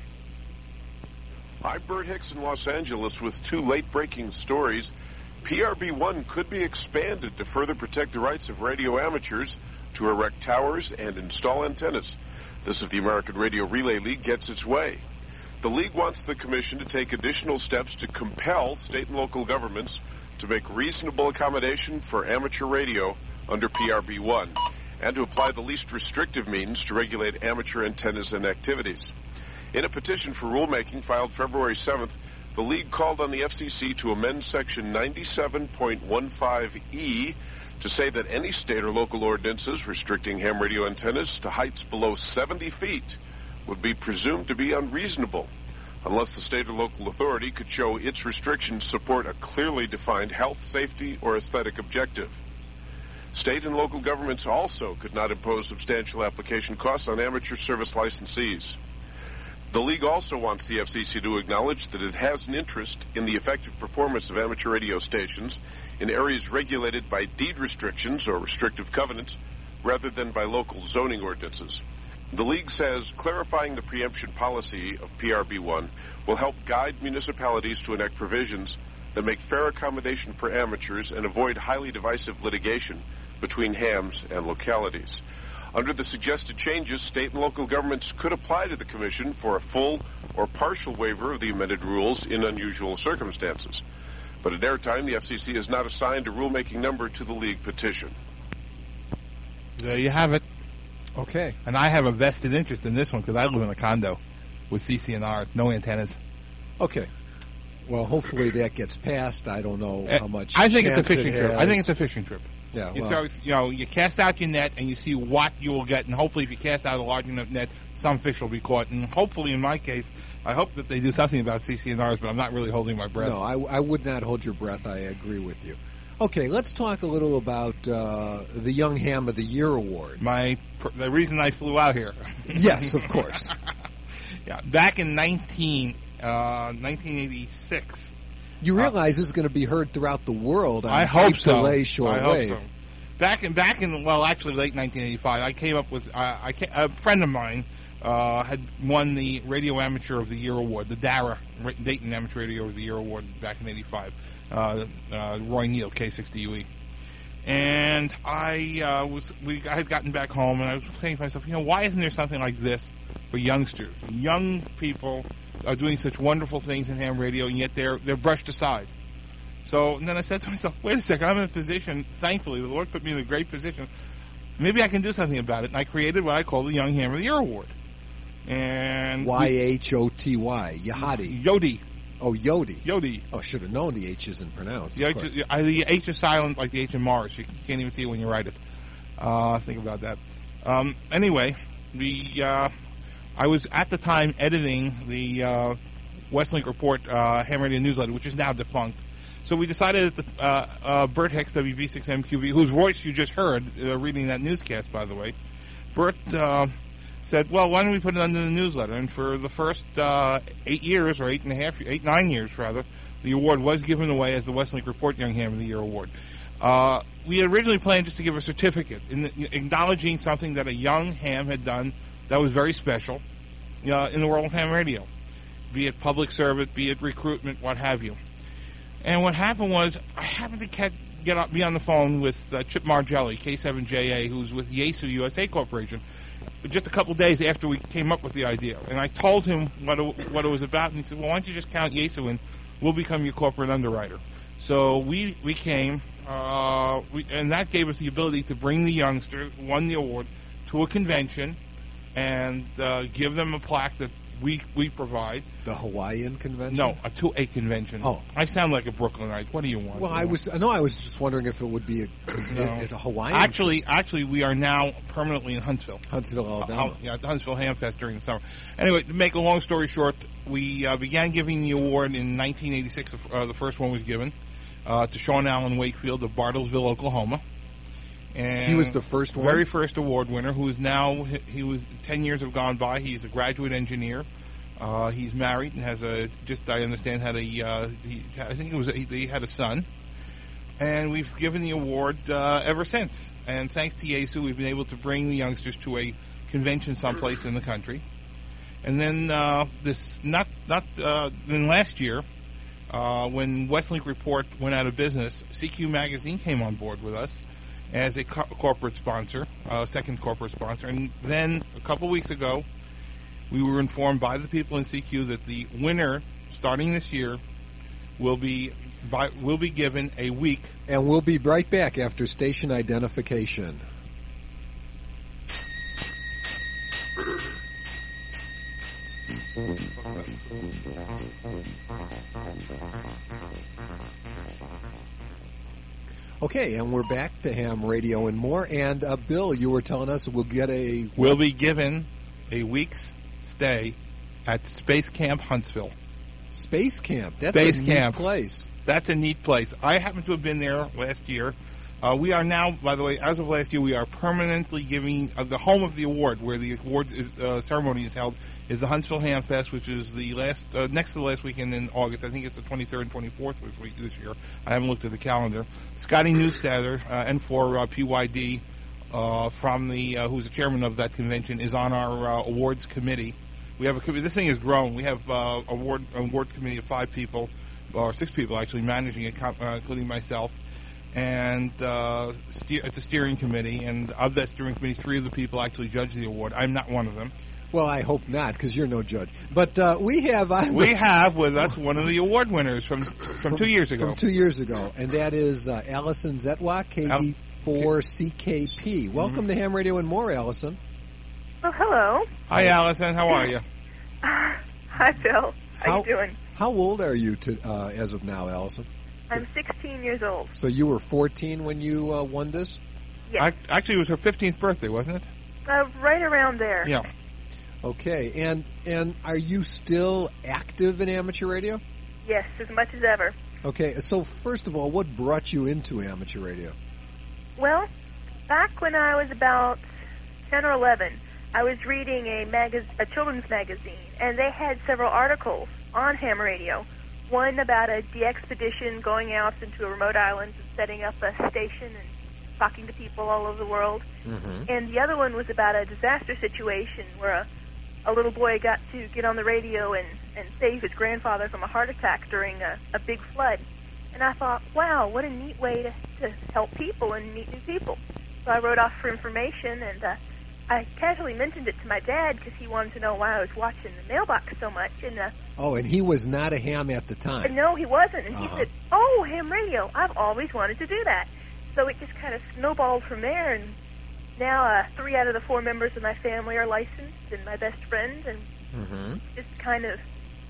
I'm Bert Hicks in Los Angeles with two late-breaking stories. P R B one could be expanded to further protect the rights of radio amateurs to erect towers and install antennas. This if the American Radio Relay League gets its way. The league wants the commission to take additional steps to compel state and local governments to make reasonable accommodation for amateur radio under P R B one and to apply the least restrictive means to regulate amateur antennas and activities. In a petition for rulemaking filed February seventh, the league called on the F C C to amend Section ninety-seven point fifteen E to say that any state or local ordinances restricting ham radio antennas to heights below seventy feet would be presumed to be unreasonable, unless the state or local authority could show its restrictions support a clearly defined health, safety, or aesthetic objective. State and local governments also could not impose substantial application costs on amateur service licensees. The league also wants the F C C to acknowledge that it has an interest in the effective performance of amateur radio stations in areas regulated by deed restrictions or restrictive covenants rather than by local zoning ordinances. The league says clarifying the preemption policy of P R B one will help guide municipalities to enact provisions that make fair accommodation for amateurs and avoid highly divisive litigation between hams and localities. Under the suggested changes, state and local governments could apply to the Commission for a full or partial waiver of the amended rules in unusual circumstances. But at airtime, the F C C has not assigned a rulemaking number to the league petition. There you have it. Okay. And I have a vested interest in this one because I live in a condo with C C N R, no antennas. Okay. Well, hopefully that gets passed. I don't know how much. I think it's a chance fishing it trip. I has. think it's a fishing trip. Yeah, You, well- so, you know, you cast out your net and you see what you will get, and hopefully, if you cast out a large enough net, some fish will be caught. And hopefully, in my case, I hope that they do something about C C N Rs, but I'm not really holding my breath. No, I, I would not hold your breath. I agree with you. Okay, let's talk a little about uh, the Young Ham of the Year award. My the reason I flew out here. Yes, of course. Yeah, back in nineteen uh, nineteen eighty-six. You realize this is going to be heard throughout the world on I hope tape so. delay I shortwave. hope so. Back in back in well, actually late nineteen eighty-five, I came up with uh, I ca- a friend of mine uh, had won the Radio Amateur of the Year award, the DARA Dayton Amateur Radio of the Year award back in eighty-five. Uh, uh, Roy Neal, K sixty U E, and I uh, was we I had gotten back home and I was saying to myself, you know, why isn't there something like this for youngsters? Young people are doing such wonderful things in ham radio, and yet they're they're brushed aside. So and then I said to myself, wait a second, I'm in a position, thankfully, the Lord put me in a great position. Maybe I can do something about it. And I created what I call the Young Ham of the Year Award. And Y H O T Y, Yahadi. Yodi. Oh, Yodi. Yodi. Oh, should have known the H isn't pronounced. The of H, course. is, uh, the H is silent like the H in Mars. You can't even see it when you write it. Uh, think about that. Um, anyway, the uh, I was at the time editing the uh, Westlink Report uh, ham radio newsletter, which is now defunct. So we decided that the, uh, uh, Bert Hicks, W B six M Q B, whose voice you just heard uh, reading that newscast, by the way, Bert uh, said, well, why don't we put it under the newsletter? And for the first uh, eight years, or eight and a half, eight, nine years, rather, the award was given away as the Westlink Report Young Ham of the Year Award. Uh, we had originally planned just to give a certificate in the, acknowledging something that a young ham had done that was very special uh, in the world of ham radio, be it public service, be it recruitment, what have you. And what happened was I happened to get, get up, be on the phone with uh, Chip Margelli, K seven J A, who's with Yaesu U S A Corporation, just a couple of days after we came up with the idea. And I told him what it, what it was about, and he said, well, why don't you just count Yaesu in? We'll become your corporate underwriter. So we, we came, uh, we, and that gave us the ability to bring the youngsters, won the award, to a convention and uh, give them a plaque that we we provide. The Hawaiian convention? No, a, to a convention. Oh. I sound like a Brooklynite. What do you want? Well, I was no, I was just wondering if it would be a, No. a, a Hawaiian. Actually, actually, we are now permanently in Huntsville. Huntsville, Alabama. Uh, yeah, Huntsville Ham Fest during the summer. Anyway, to make a long story short, we uh, began giving the award in nineteen eighty-six. Uh, the first one was given uh, to Sean Allen Wakefield of Bartlesville, Oklahoma. And He was the first one? very first award winner. Who is now he, he was ten years have gone by. He's a graduate engineer. Uh, he's married and has a just I understand had a uh, he, I think it was a, he, he had a son, and we've given the award uh, ever since. And thanks to Yaesu, we've been able to bring the youngsters to a convention someplace in the country. And then uh, this not not uh, then last year, uh, when Westlink Report went out of business, C Q Magazine came on board with us as a co- corporate sponsor, uh, second corporate sponsor. And then a couple weeks ago, we were informed by the people in C Q that the winner, starting this year, will be by, will be given a week. And we'll be right back after station identification. Okay, and we're back to Ham Radio and more. And uh, Bill, you were telling us we'll get a... We'll be given a week's stay at Space Camp Huntsville. Space Camp? That's Space a neat Camp. place. That's a neat place. I happen to have been there last year. Uh, we are now, by the way, as of last year, we are permanently giving uh, the home of the award, where the award is, uh, ceremony is held, is the Huntsville Ham Fest, which is the last uh, next to the last weekend in August. I think it's the twenty-third and twenty-fourth this week this year. I haven't looked at the calendar. Scotty Newstetter, uh, and for uh, P Y D, uh, from the uh, who's the chairman of that convention, is on our uh, awards committee. We have a committee. This thing has grown. We have uh, award award committee of five people, or six people actually, managing it, uh, including myself. And uh, steer, it's a steering committee, and of that steering committee, three of the people actually judge the award. I'm not one of them. Well, I hope not, because you're no judge. But uh, we have... Uh, we have with us one of the award winners from from two years ago. From two years ago, and that is uh, Allison Zetwak, K D four C K P. Welcome Mm-hmm. to Ham Radio and more, Allison. Oh, hello. Hi, Allison. How are you? Hi, Bill. How, you doing? How old are you to, uh, as of now, Allison? I'm sixteen years old. So you were fourteen when you uh, won this? Yes. I, actually, it was her fifteenth birthday, wasn't it? Uh, right around there. Yeah. Okay, and and are you still active in amateur radio? Yes, as much as ever. Okay, so first of all, what brought you into amateur radio? Well, back when I was about ten or eleven, I was reading a, magaz- a children's magazine, and they had several articles on ham radio. One about a de-expedition going out into a remote island and setting up a station and talking to people all over the world. Mm-hmm. And the other one was about a disaster situation where a, a little boy got to get on the radio and, and save his grandfather from a heart attack during a, a big flood. And I thought, wow, what a neat way to, to help people and meet new people. So I wrote off for information, and uh, I casually mentioned it to my dad because he wanted to know why I was watching the mailbox so much. And uh, Oh, and he was not a ham at the time. no, he wasn't. And Uh-huh. he said, oh, ham radio, I've always wanted to do that. So it just kind of snowballed from there, and now uh, three out of the four members of my family are licensed, and my best friend, and Mm-hmm. just kind of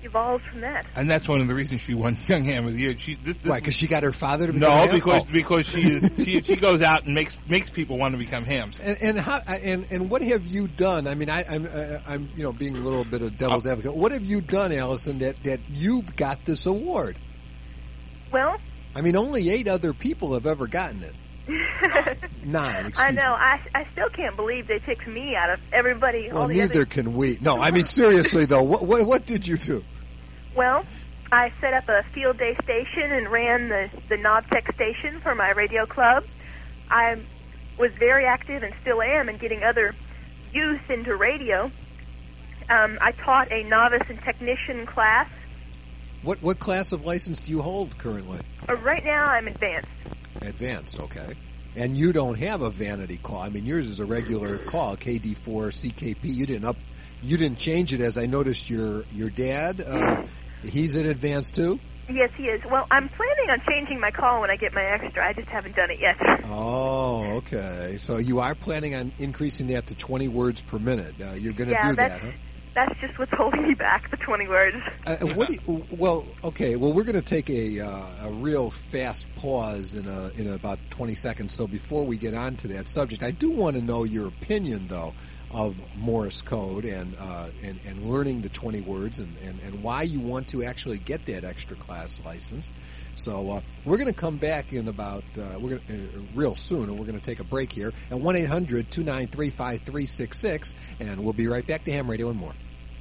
evolved from that. And that's one of the reasons she won Young Ham of the Year. She, this, this Why, because she got her father to become no, a ham? because Oh. because she is she, she goes out and makes makes people want to become hams. And and, how, and and what have you done? I mean, I, I'm uh, I'm you know being a little bit of devil's advocate. What have you done, Allison, that that you got this award? Well, I mean, only eight other people have ever gotten it. Nine. Excuse I know. I, I still can't believe they picked me out of everybody. Well, all the neither other... can we. No, I mean seriously though. What what what did you do? Well, I set up a field day station and ran the the Novtech station for my radio club. I was very active and still am in getting other youth into radio. Um, I taught a novice and technician class. What what class of license do you hold currently? Uh, right now, I'm advanced. Advanced, okay. And you don't have a vanity call. I mean, yours is a regular call, K D four C K P. You didn't up, you didn't change it, as I noticed your your dad. Uh, he's an advanced too. Yes, he is. Well, I'm planning on changing my call when I get my extra. I just haven't done it yet. Oh, okay. So you are planning on increasing that to twenty words per minute. Uh, you're going to yeah, do that's, that, huh? That's just what's holding me back, the twenty words. Uh, what do you, well, okay. Well, we're going to take a uh, a real fast pause in a, in about twenty seconds. So before we get on to that subject, I do want to know your opinion, though, of Morse code and uh, and, and learning the twenty words and, and, and why you want to actually get that extra class license. So uh, we're going to come back in about uh, we're gonna, uh, real soon, and we're going to take a break here at one eight hundred two nine three five three six six, and we'll be right back to Ham Radio and more.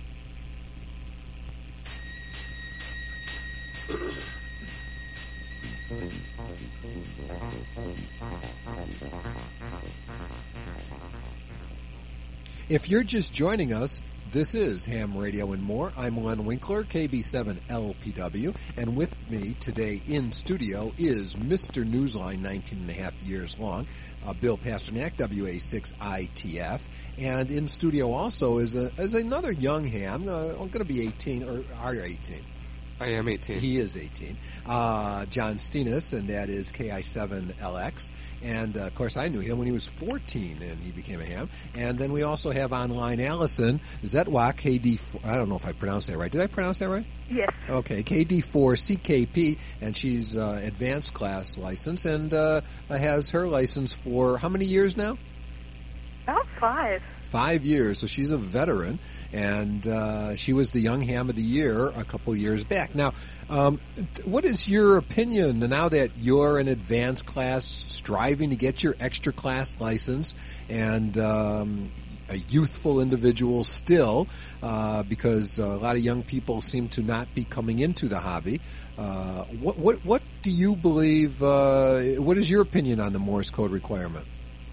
If you're just joining us, this is Ham Radio and More. I'm Len Winkler, K B seven L P W, and with me today in studio is Mister Newsline, nineteen and a half years long, uh, Bill Pasternak, W A six I T F, and in studio also is, a, is another young ham, uh, going to be eighteen, or are you eighteen? I am eighteen. He is eighteen. Uh, John Steenis, and that is K I seven L X. And, uh, of course, I knew him when he was fourteen, and he became a ham. And then we also have online Allison Zetwak, K D four. I don't know if I pronounced that right. Did I pronounce that right? Yes. Okay, K D four C K P, and she's uh, advanced class license, and uh, has her license for how many years now? About five. Five years, so she's a veteran. And uh, she was the Young Ham of the Year a couple years back. Now, um, what is your opinion now that you're an advanced class, striving to get your extra class license, and um, a youthful individual still, uh, because a lot of young people seem to not be coming into the hobby. Uh, what, what, what do you believe? Uh, what is your opinion on the Morse code requirement?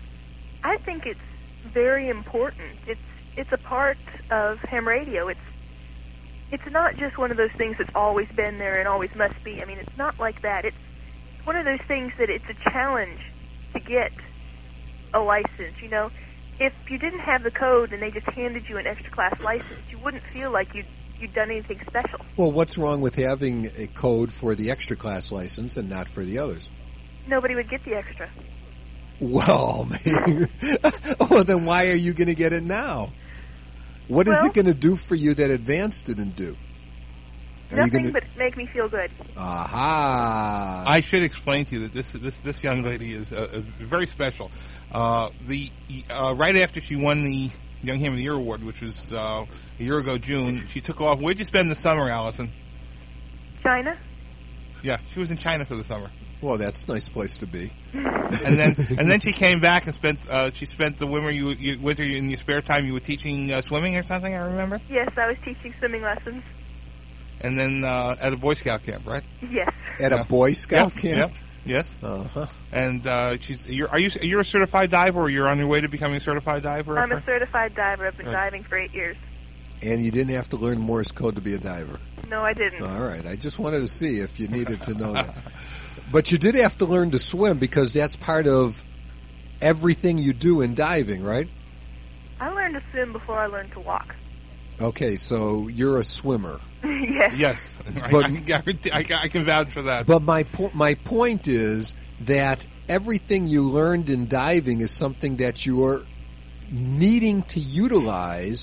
I think it's very important. It's It's a part of ham radio. It's it's not just one of those things that's always been there and always must be. I mean, it's not like that. It's one of those things that it's a challenge to get a license. You know, if you didn't have the code and they just handed you an extra class license, you wouldn't feel like you'd, you'd done anything special. Well, what's wrong with having a code for the extra class license and not for the others? Nobody would get the extra. Well, maybe. Well, then why are you going to get it now? What is well, it going to do for you that Advanced didn't do? Are nothing gonna... but make me feel good. Aha! I should explain to you that this this this young lady is, uh, is very special. Uh, the uh, right after she won the Young Ham of the Year award, which was uh, a year ago June, she took off. Where'd you spend the summer, Allison? China. Yeah, she was in China for the summer. Well, that's a nice place to be. and then and then she came back and spent uh, she spent the winter you, you winter in your spare time you were teaching uh, swimming or something. I remember. Yes, I was teaching swimming lessons. And then uh, at a Boy Scout camp, right? Yes. At yeah. a Boy Scout yep. camp. Yep. Yes. Uh huh. And uh, she's you're are you you're a certified diver, or you're on your way to becoming a certified diver? I'm a certified diver. I've been right. diving for eight years. And you didn't have to learn Morse code to be a diver. No, I didn't. All right. I just wanted to see if you needed to know that. But you did have to learn to swim because that's part of everything you do in diving, right? I learned to swim before I learned to walk. Okay, so you're a swimmer. Yes. Yes. But, I, I, I, I can vouch for that. But my po- my point is that everything you learned in diving is something that you are needing to utilize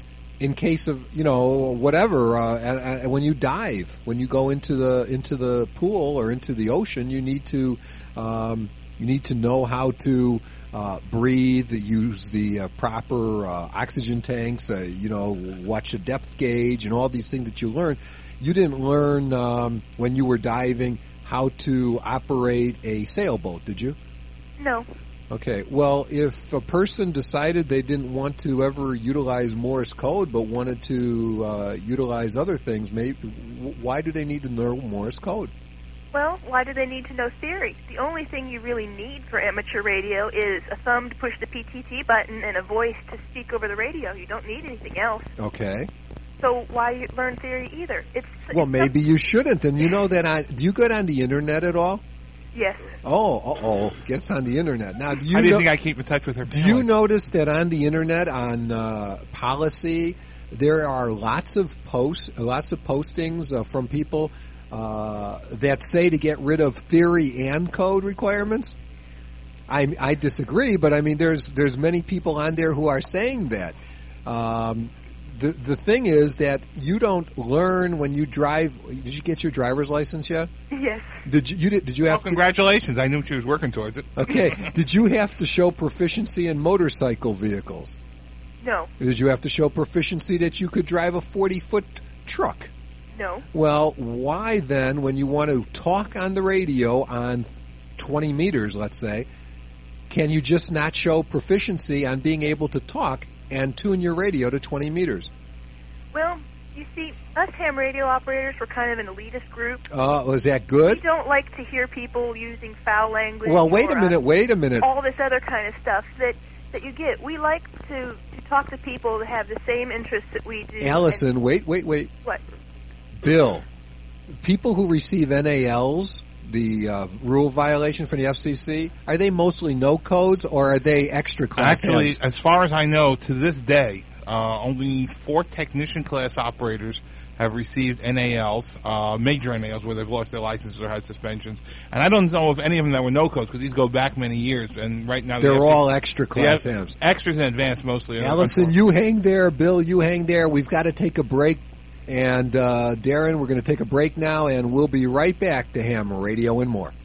in case of you know whatever. Uh, and, and when you dive, when you go into the into the pool or into the ocean, you need to um, you need to know how to uh, breathe, use the uh, proper uh, oxygen tanks. Uh, you know, watch the depth gauge and all these things that you learn. You didn't learn um, when you were diving how to operate a sailboat, did you? No. Okay. Well, if a person decided they didn't want to ever utilize Morse code but wanted to uh, utilize other things, maybe why do they need to know Morse code? Well, why do they need to know theory? The only thing you really need for amateur radio is a thumb to push the P T T button and a voice to speak over the radio. You don't need anything else. Okay. So why learn theory either? It's Well, it's maybe you shouldn't. And you know that on, do you go on the internet at all? Yes. Oh, uh-oh, gets on the internet. Now, do you How do you know, think I keep in touch with her do family? you notice that on the internet, on uh, policy, there are lots of posts, lots of postings uh, from people uh, that say to get rid of theory and code requirements? I, I disagree, but I mean, there's there's many people on there who are saying that. Um, the the thing is that you don't learn when you drive. Did you get your driver's license yet? Yes. Did you, you did, did you have? Well, congratulations! I knew she was working towards it. Okay. Did you have to show proficiency in motorcycle vehicles? No. Did you have to show proficiency that you could drive a forty-foot truck? No. Well, why then, when you want to talk on the radio on twenty meters, let's say, can you just not show proficiency on being able to talk and tune your radio to twenty meters? Well, you see, us ham radio operators were kind of an elitist group. Uh, was that good? We don't like to hear people using foul language. Well, wait or, a minute, uh, wait a minute. all this other kind of stuff that, that you get. We like to, to talk to people that have the same interests that we do. Allison, and- wait, wait, wait. What? Bill, people who receive N A Ls, the uh, rule violation from the F C C, are they mostly no codes or are they extra class? Actually, Ms? as far as I know, to this day, uh, only four technician class operators have received N A Ls, uh, major N A Ls, where they've lost their licenses or had suspensions. And I don't know of any of them that were no codes because these go back many years. And right now They're the all extra class the Ms. Extras and advanced mostly. Allison, you hang there. Bill, you hang there. We've got to take a break. And uh, Darren, we're going to take a break now, and we'll be right back to Hammer Radio and more.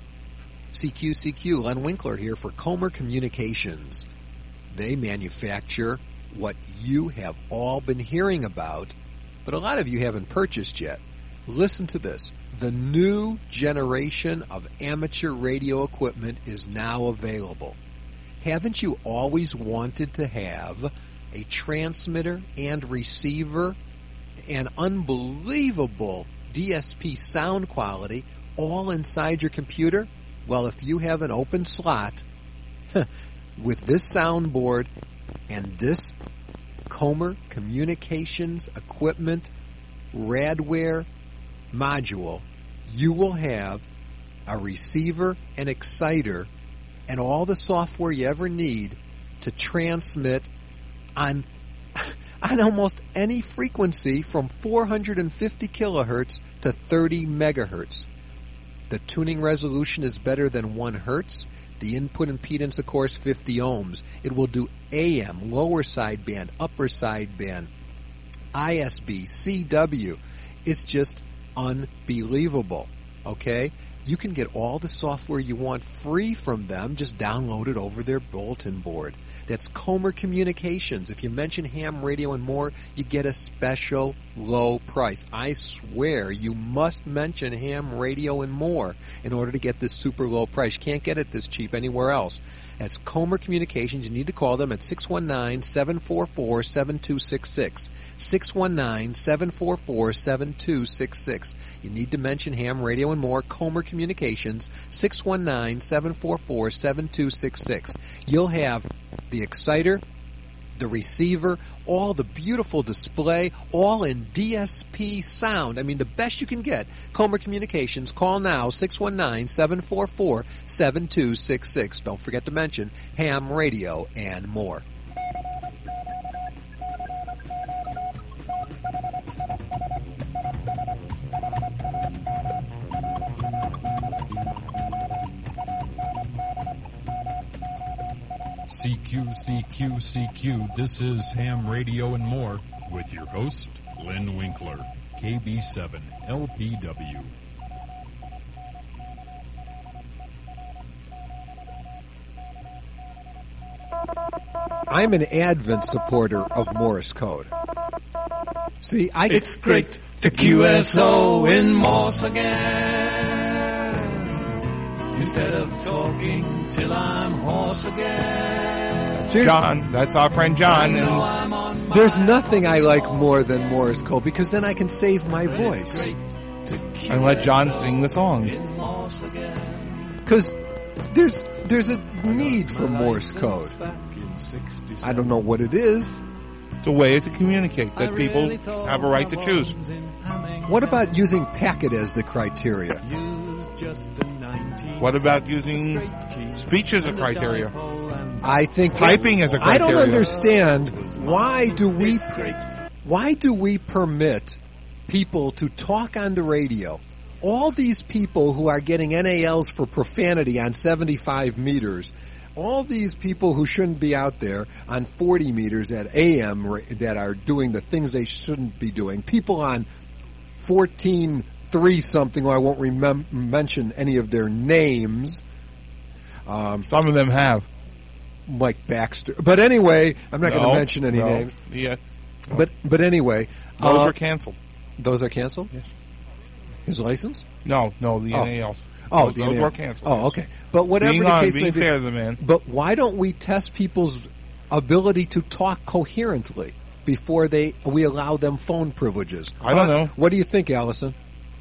C Q C Q, Len Winkler here for Comer Communications. They manufacture what you have all been hearing about, but a lot of you haven't purchased yet. Listen to this. The new generation of amateur radio equipment is now available. Haven't you always wanted to have a transmitter and receiver and unbelievable D S P sound quality all inside your computer? Well, if you have an open slot with this soundboard and this Comer Communications equipment Radware module, you will have a receiver and exciter and all the software you ever need to transmit on on almost any frequency from four hundred fifty kilohertz to thirty megahertz. The tuning resolution is better than one hertz. The input impedance, of course, fifty ohms. It will do A M, lower sideband, upper sideband, I S B, C W. It's just unbelievable, okay? You can get all the software you want free from them. Just download it over their bulletin board. That's Comer Communications. If you mention ham radio and more, you get a special low price. I swear you must mention ham radio and more in order to get this super low price. You can't get it this cheap anywhere else. That's Comer Communications. You need to call them at six one nine, seven four four, seven two six six. six one nine, seven four four, seven two six six. You need to mention ham radio and more. Comer Communications, six one nine, seven four four, seven two six six. You'll have the exciter, the receiver, all the beautiful display, all in D S P sound. I mean, the best you can get. Comer Communications. Call now, six one nine, seven four four, seven two six six. Don't forget to mention ham radio and more. C Q, C Q, C Q. This is Ham Radio and More. with your host, Lynn Winkler, K B seven L P W. I'm an Advent supporter of Morse code. See, I It's great to Q S O in Morse again. Instead of talking till I'm hoarse again. John, that's our friend John. And there's nothing I like more than Morse code because then I can save my voice. And let John sing the song. Because there's there's a need for Morse code. I don't know what it is. It's a way to communicate that people have a right to choose. What about using packet as the criteria? What about using speech as a criteria? I think typing as a criteria. I don't understand why do we why do we permit people to talk on the radio? All these people who are getting N A Ls for profanity on seventy-five meters, all these people who shouldn't be out there on forty meters at A M that are doing the things they shouldn't be doing, people on fourteen three something, I won't remem- mention any of their names. Um, Some of them have. Mike Baxter. But anyway, I'm not no, going to mention any no, names. Yeah. No. But but anyway. Those uh, are canceled. Those are canceled? Yes. His license? No, no, the oh. N A Ls. Oh, those, the those N A L. were canceled. Oh, okay. But whatever being the on, case being may be. fair to the man. But why don't we test people's ability to talk coherently before they we allow them phone privileges? I don't uh, know. What do you think, Allison?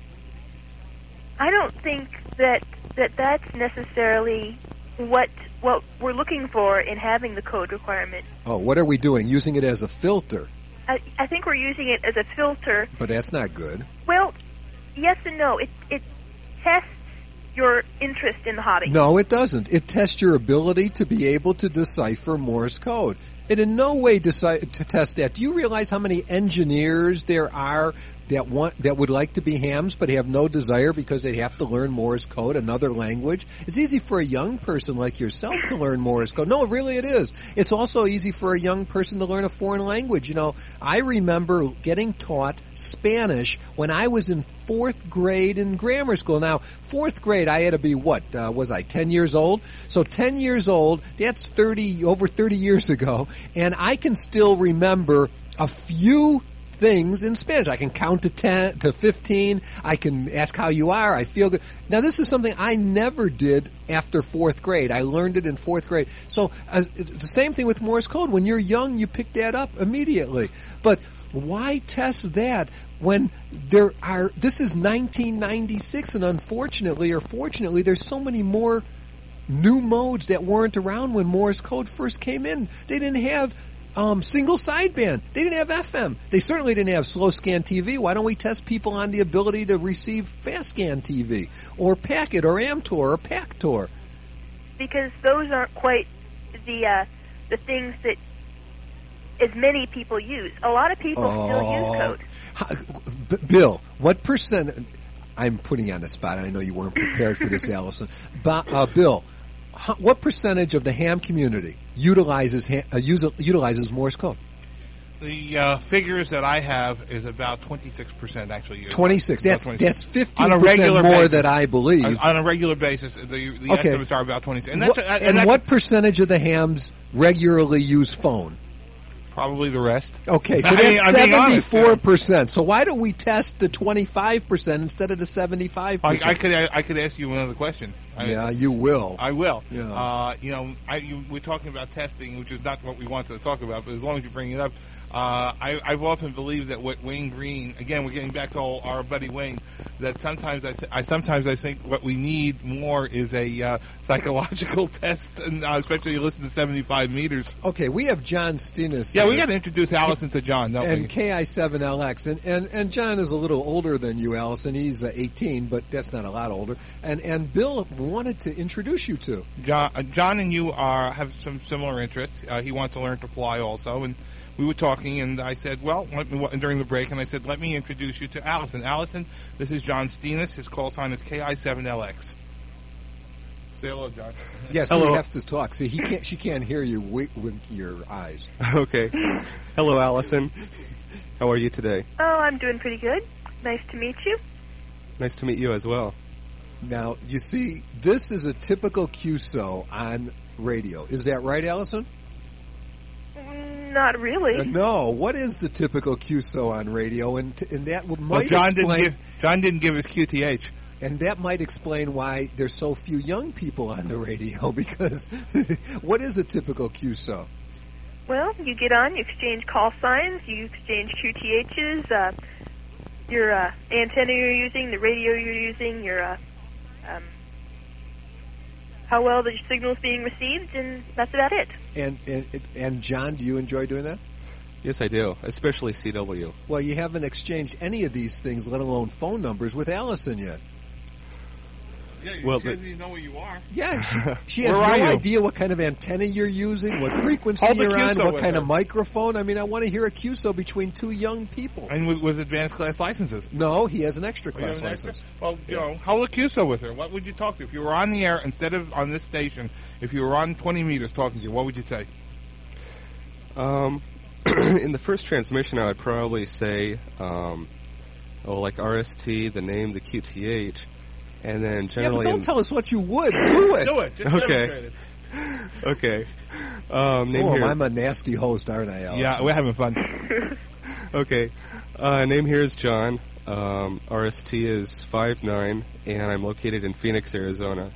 I don't think that that that's necessarily what what we're looking for in having the code requirement. Oh, what are we doing? Using it as a filter? I, I think we're using it as a filter. But that's not good. Well, yes and no. It it tests your interest in the hobby. No, it doesn't. It tests your ability to be able to decipher Morse code. It in no way deci- to test that. Do you realize how many engineers there are that want that would like to be hams but have no desire because they have to learn Morse code, another language? It's easy for a young person like yourself to learn Morse code. No, really it is. It's also easy for a young person to learn a foreign language. You know, I remember getting taught Spanish when I was in fourth grade in grammar school. Now, fourth grade, I had to be, what, uh, was I ten years old? So ten years old, that's thirty, over thirty years ago, and I can still remember a few things in Spanish. I can count to ten, to fifteen. I can ask how you are. I feel good. Now, this is something I never did after fourth grade. I learned it in fourth grade. So uh, the same thing with Morse code. When you're young, you pick that up immediately. But why test that when there are, this is nineteen ninety-six, and unfortunately or fortunately, there's so many more new modes that weren't around when Morse code first came in. They didn't have um, single sideband. They didn't have F M. They certainly didn't have slow scan T V. Why don't we test people on the ability to receive fast scan T V or Packet or Amtor or Pactor? Because those aren't quite the uh, the things that as many people use. A lot of people oh. still use code. B- Bill, what percent? I'm putting you on the spot. I know you weren't prepared for this, Allison. But, uh, Bill, how, what percentage of the ham community utilizes ha- uh, use, utilizes Morse code? The uh, figures that I have is about twenty-six percent actually. twenty-six. That's twenty-six. that's fifteen percent more than I believe. On, on a regular basis, the, the okay. estimates are about twenty-six. And, that's, what, uh, and, and that's what percentage of the hams regularly use phone? Probably the rest. Okay, so I mean, that's seventy-four honest, percent. So why don't we test the twenty-five percent instead of the seventy-five percent? I, I could I could ask you another question. Yeah, I, you will. I will. Yeah. Uh, you know, I, you, we're talking about testing, which is not what we wanted to talk about, but as long as you bring it up, uh, I, I've often believed that what Wayne Green, again, we're getting back to all, our buddy Wayne, that sometimes I, th- I sometimes I think what we need more is a uh, psychological test, and uh, especially you listen to seventy-five meters. Okay, we have John Stinas. Yeah, we got to introduce Allison to John, don't and we? K I seven L X, and, and and John is a little older than you, Allison. He's uh, eighteen, but that's not a lot older. And and Bill wanted to introduce you to John. Uh, John and you are have some similar interests. Uh, he wants to learn to fly also, and we were talking, and I said, well, let me, during the break, and I said, let me introduce you to Allison. Allison, this is John Stinas. His call sign is K I seven L X. Say hello, John. Yes, Hello. we have to talk. See, he can't. She can't hear you wi- with your eyes. Okay. Hello, Allison. How are you today? Oh, I'm doing pretty good. Nice to meet you. Nice to meet you as well. Now, you see, this is a typical Q S O on radio. Is that right, Allison? Mm, Not really. Uh, no. What is the typical Q S O on radio? And, t- and that would, Well, might John explain, didn't give John didn't give his Q T H. And that might explain why there's so few young people on the radio, because what is a typical Q S O? Well, you get on, you exchange call signs, you exchange Q T Hs, uh, your uh, antenna you're using, the radio you're using, your uh, um, how well the signal is being received, and that's about it. And, and and John, do you enjoy doing that? Yes, I do, especially C W. Well, you haven't exchanged any of these things, let alone phone numbers, with Allison yet. Yeah, you Well, well, but- you know where you are. Yeah, she, she has Where are no you? idea what kind of antenna you're using, what frequency Hold the you're Q S on, O what with kind her. of microphone. I mean, I want to hear a Q S O between two young people. And with, with advanced class licenses. No, he has an extra Oh, you class have an extra? license. Well, you know, hold a Q S O with her. What would you talk to? If you were on the air, instead of on this station, if you were on twenty meters talking to you, what would you say? Um, in the first transmission, I would probably say, um, oh, like R S T, the name, the Q T H, and then Yeah, but generally... don't in- tell us what you would. Do it. Do it. Just demonstrate Okay. it. Okay. Um, name Oh, here. I'm a nasty host, aren't I, Allison? Yeah, we're having fun. Okay. Uh, name here is John. Um, R S T is five nine, and I'm located in Phoenix, Arizona.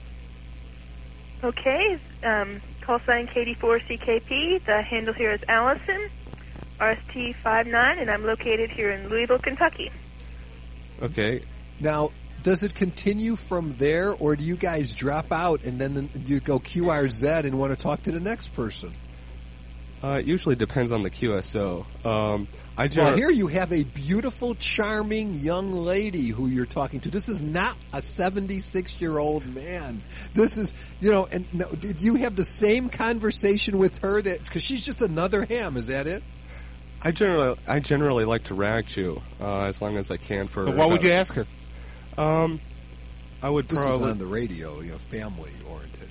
Okay, um, call sign K D four C K P. The handle here is Allison, R S T five nine, and I'm located here in Louisville, Kentucky. Okay. Now, does it continue from there, or do you guys drop out and then you go Q R Z and want to talk to the next person? Uh, it usually depends on the Q S O. Um, I Well, gener- here you have a beautiful, charming young lady who you're talking to. This is not a seventy-six-year-old man. This is, you know, and no, did you have the same conversation with her? That because she's just another ham. Is that it? I generally I generally like to rag you uh, as long as I can for. So what would you ask her? Um, I would This probably. is on the radio, you know, family oriented.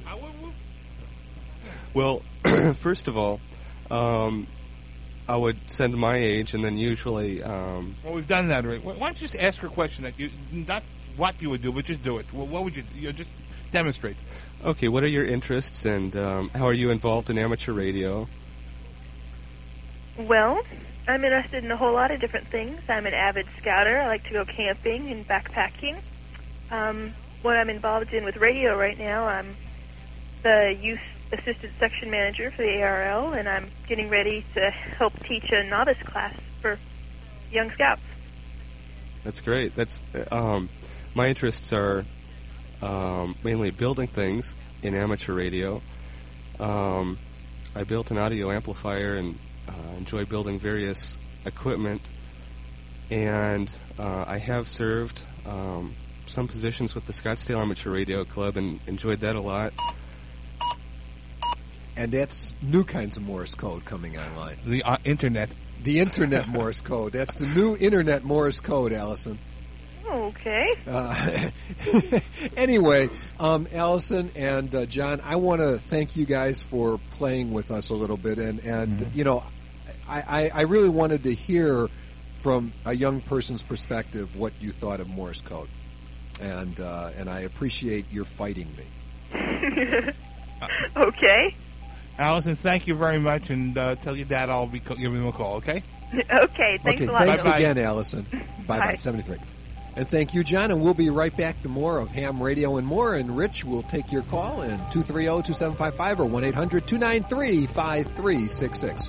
Well, first of all, um, I would send my age, and then usually. Um, Well, we've done that already. Why don't you just ask her a question that you, not what you would do, but just do it. Well, what would you, you know, just demonstrate. okay, what are your interests, and um, how are you involved in amateur radio? Well, I'm interested in a whole lot of different things. I'm an avid scouter. I like to go camping and backpacking. Um, what I'm involved in with radio right now, I'm the youth assistant section manager for the A R L, and I'm getting ready to help teach a novice class for young scouts. That's great. That's um, my interests are um, mainly building things in amateur radio. Um, I built an audio amplifier and uh, enjoy building various equipment, and uh, I have served um, some positions with the Scottsdale Amateur Radio Club and enjoyed that a lot. And that's new kinds of Morse code coming online. The uh, internet. The internet Morse code. That's the new internet Morse code, Allison. Okay. Uh, anyway, um, Allison and uh, John, I want to thank you guys for playing with us a little bit. And, and Mm-hmm. you know, I, I, I really wanted to hear from a young person's perspective what you thought of Morse code. And, uh, and I appreciate your fighting me. Okay. Allison, thank you very much, and uh, tell your dad I'll be co- giving him a call, okay? Okay, thanks okay, a lot. thanks Bye-bye. again, Allison. Bye-bye, Bye. seventy-three. And thank you, John, and we'll be right back to more of Ham Radio and More, and Rich will take your call in two three zero, two seven five five or one eight hundred, two nine three, five three six six.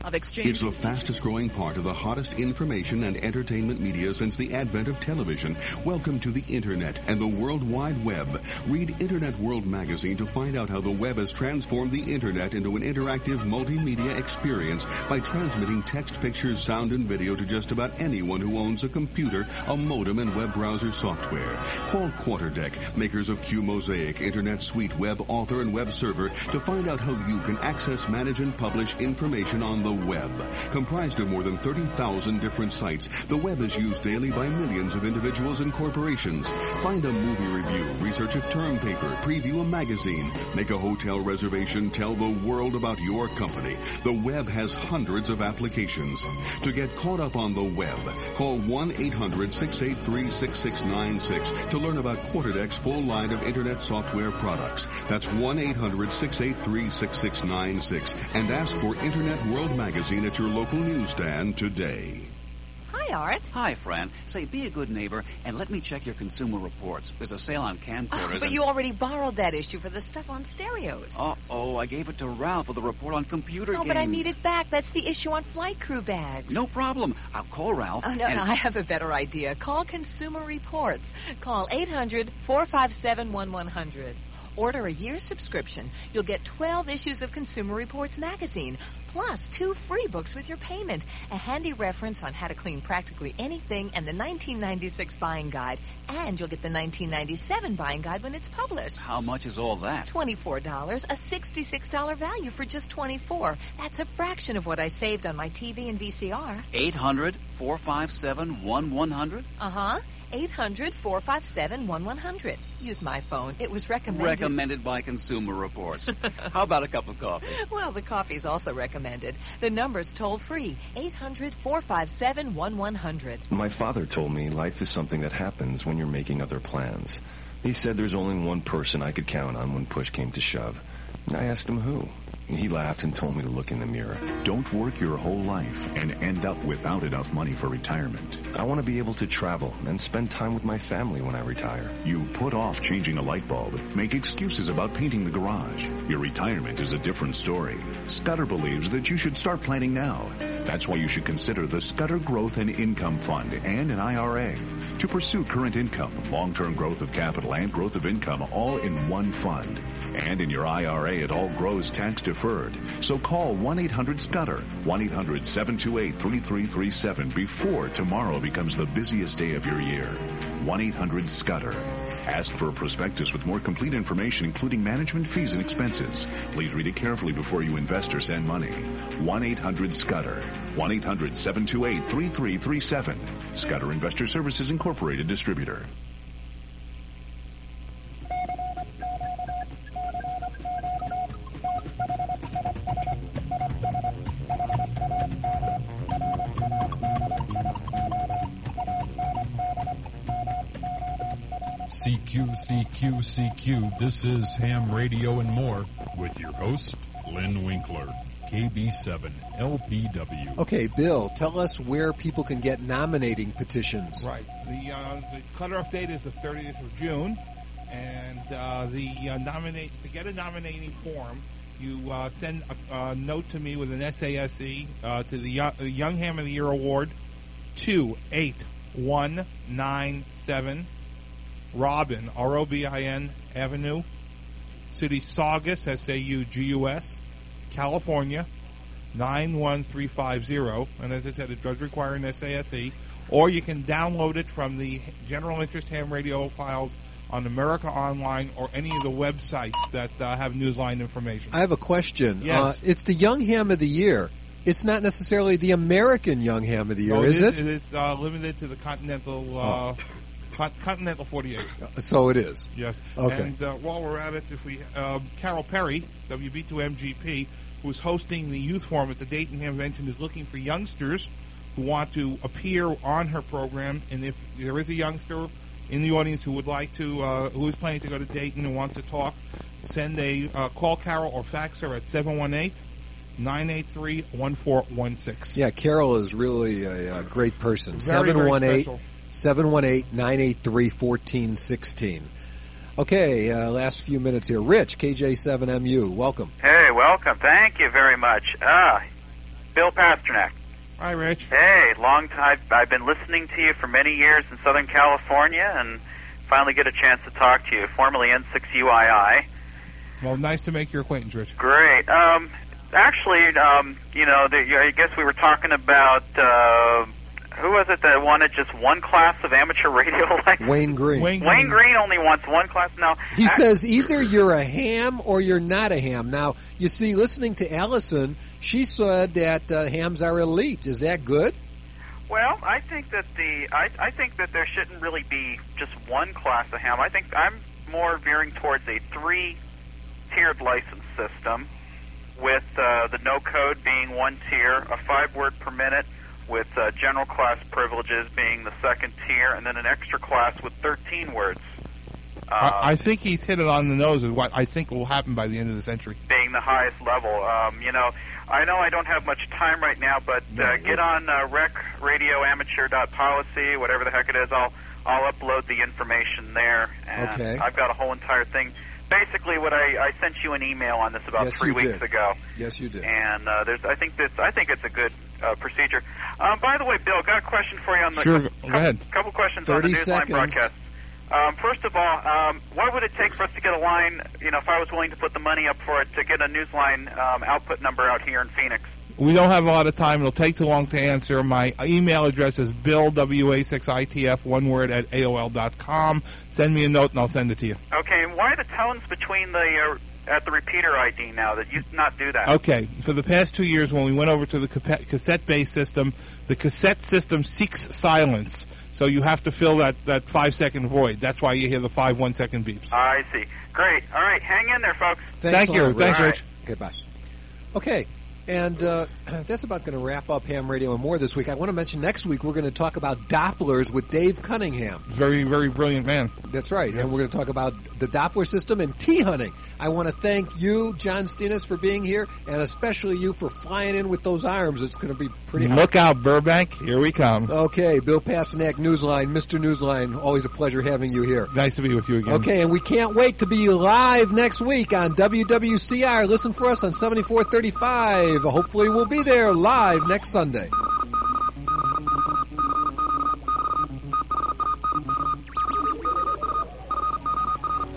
of exchange. It's the fastest growing part of the hottest information and entertainment media since the advent of television. Welcome to the Internet and the World Wide Web. Read Internet World Magazine to find out how the web has transformed the Internet into an interactive multimedia experience by transmitting text, pictures, sound, and video to just about anyone who owns a computer, a modem, and web browser software. Call QuarterDeck, makers of QMosaic, Internet Suite, Web Author, and Web Server, to find out how you can access, manage, and publish information on the web. Comprised of more than thirty thousand different sites, the web is used daily by millions of individuals and corporations. Find a movie review, research a term paper, preview a magazine, make a hotel reservation, tell the world about your company. The web has hundreds of applications. To get caught up on the web, call one eight hundred six eight three six six nine six to learn about QuarterDeck's full line of Internet software products. That's one eight hundred six eight three six six nine six and ask for Internet World Magazine at your local newsstand today. Hi, Art. Hi, Fran. Say, be a good neighbor and let me check your consumer reports. There's a sale on camcorders. Oh, but and... you already borrowed that issue for the stuff on stereos. Uh-oh, I gave it to Ralph for the report on computer no, games. No, but I need it back. That's the issue on flight crew bags. No problem. I'll call Ralph. Oh, no, and... no, I have a better idea. Call Consumer Reports. Call eight hundred four five seven one one hundred. Order a year's subscription. You'll get twelve issues of Consumer Reports magazine, plus two free books with your payment, a handy reference on how to clean practically anything, and the nineteen ninety-six buying guide. And you'll get the nineteen ninety-seven buying guide when it's published. How much is all that? twenty-four dollars, a sixty-six dollars value for just twenty-four dollars. That's a fraction of what I saved on my T V and V C R. eight hundred four five seven one one hundred? Uh-huh. eight hundred four five seven one one hundred. Use my phone. It was recommended. Recommended by Consumer Reports. How about a cup of coffee? Well, the coffee's also recommended. The number's toll-free. eight hundred four five seven one one hundred. My father told me life is something that happens when you're making other plans. He said there's only one person I could count on when push came to shove. I asked him who. He laughed and told me to look in the mirror. Don't work your whole life and end up without enough money for retirement. I want to be able to travel and spend time with my family when I retire. You put off changing a light bulb, make excuses about painting the garage. Your retirement is a different story. Scudder believes that you should start planning now. That's why you should consider the Scudder Growth and Income Fund and an I R A. To pursue current income, long-term growth of capital, and growth of income all in one fund. And in your I R A, it all grows tax-deferred. So call one eight hundred Scudder, one eight hundred seven two eight three three three seven before tomorrow becomes the busiest day of your year. one eight hundred Scudder. Ask for a prospectus with more complete information, including management fees and expenses. Please read it carefully before you invest or send money. one eight hundred Scudder, one eight hundred seven two eight three three three seven. Scudder Investor Services Incorporated Distributor. C Q, C Q, C Q. This is Ham Radio and More with your host, Lynn Winkler, K B seven L P W. Okay, Bill, tell us where people can get nominating petitions. Right. The, uh, the cutoff date is the thirtieth of June, and uh, the uh, nominate to get a nominating form, you uh, send a, a note to me with an S A S E uh, to the Young, Young Ham of the Year Award, two eight one nine seven Robin, R O B I N Avenue, City Saugus, S A U G U S, California, nine one three five zero. And as I said, it does require an S A S E. Or you can download it from the General Interest Ham Radio files on America Online or any of the websites that uh, have Newsline information. I have a question. Yes. Uh, it's the Young Ham of the Year. It's not necessarily the American Young Ham of the Year, so is it? it? It is uh, limited to the Continental... Uh, oh. Continental forty-eight. So it is. Yes. Okay. And uh, while we're at it, if we uh, Carol Perry, W B two M G P, who's hosting the youth forum at the Dayton Ham Convention, is looking for youngsters who want to appear on her program. And if there is a youngster in the audience who would like to, uh, who is planning to go to Dayton and wants to talk, send a uh, call Carol or fax her at seven one eight, nine eight three, one four one six. Yeah, Carol is really a, a great person. Very, very special. seven one eight, nine eight three, one four one six. Okay, uh, last few minutes here. Rich, K J seven M U, welcome. Hey, welcome. Thank you very much. Ah, Bill Pasternak. Hi, Rich. Hey, long time. I've been listening to you for many years in Southern California, and finally get a chance to talk to you. Formerly N six U I I. Well, nice to make your acquaintance, Rich. Great. Um, actually, um, you know, the, I guess we were talking about uh, who was it that wanted just one class of amateur radio license? Wayne Green. Wayne Wayne Green only wants one class now. He I, says either you're a ham or you're not a ham. Now, you see, listening to Allison, she said that uh, hams are elite. Is that good? Well, I think that the I, I think that there shouldn't really be just one class of ham. I think I'm more veering towards a three-tiered license system, with uh, the no code being one tier, a five word per minute, with uh, general class privileges being the second tier, and then an extra class with thirteen words. Uh, I, I think he's hit it on the nose of what I think will happen by the end of the century. Being the highest level. Um, you know, I know I don't have much time right now, but uh, get on uh, rec radio amateur dot policy, whatever the heck it is. I'll I'll upload the information there. And Okay. I've got a whole entire thing. Basically, what I, I sent you an email on this about Yes, three you weeks did. ago. Yes, you did. And uh, there's, I think this, I think it's a good uh, procedure. Um, by the way, Bill, got a question for you on the Sure, cou- go ahead. couple questions on the thirty Newsline seconds. broadcast. Um, first of all, um, what would it take for us to get a line? You know, if I was willing to put the money up for it, to get a Newsline um, output number out here in Phoenix. We don't have a lot of time. It'll take too long to answer. My email address is bill w a six i t f one word at a o l dot com. Send me a note and I'll send it to you. Okay, and why the tones between the uh, at the repeater I D now? That used to not do that. Okay, for the past two years when we went over to the ca- cassette-based system, the cassette system seeks silence. So you have to fill that, that five-second void. That's why you hear the five one-second beeps. I see. Great. All right, hang in there, folks. Thank a you. lot, Thanks, All Rich. right. Okay, bye. Okay, and uh, that's about going to wrap up Ham Radio and More this week. I want to mention next week we're going to talk about Dopplers with Dave Cunningham. Very, very brilliant man. That's right, and we're going to talk about the Doppler system and tea hunting. I want to thank you, John Stinas, for being here, and especially you for flying in with those arms. It's going to be pretty hot. Look out, Burbank. Here we come. Okay, Bill Pasternak, Newsline, Mister Newsline, always a pleasure having you here. Nice to be with you again. Okay, and we can't wait to be live next week on W W C R. Listen for us on seventy-four thirty-five. Hopefully we'll be there live next Sunday.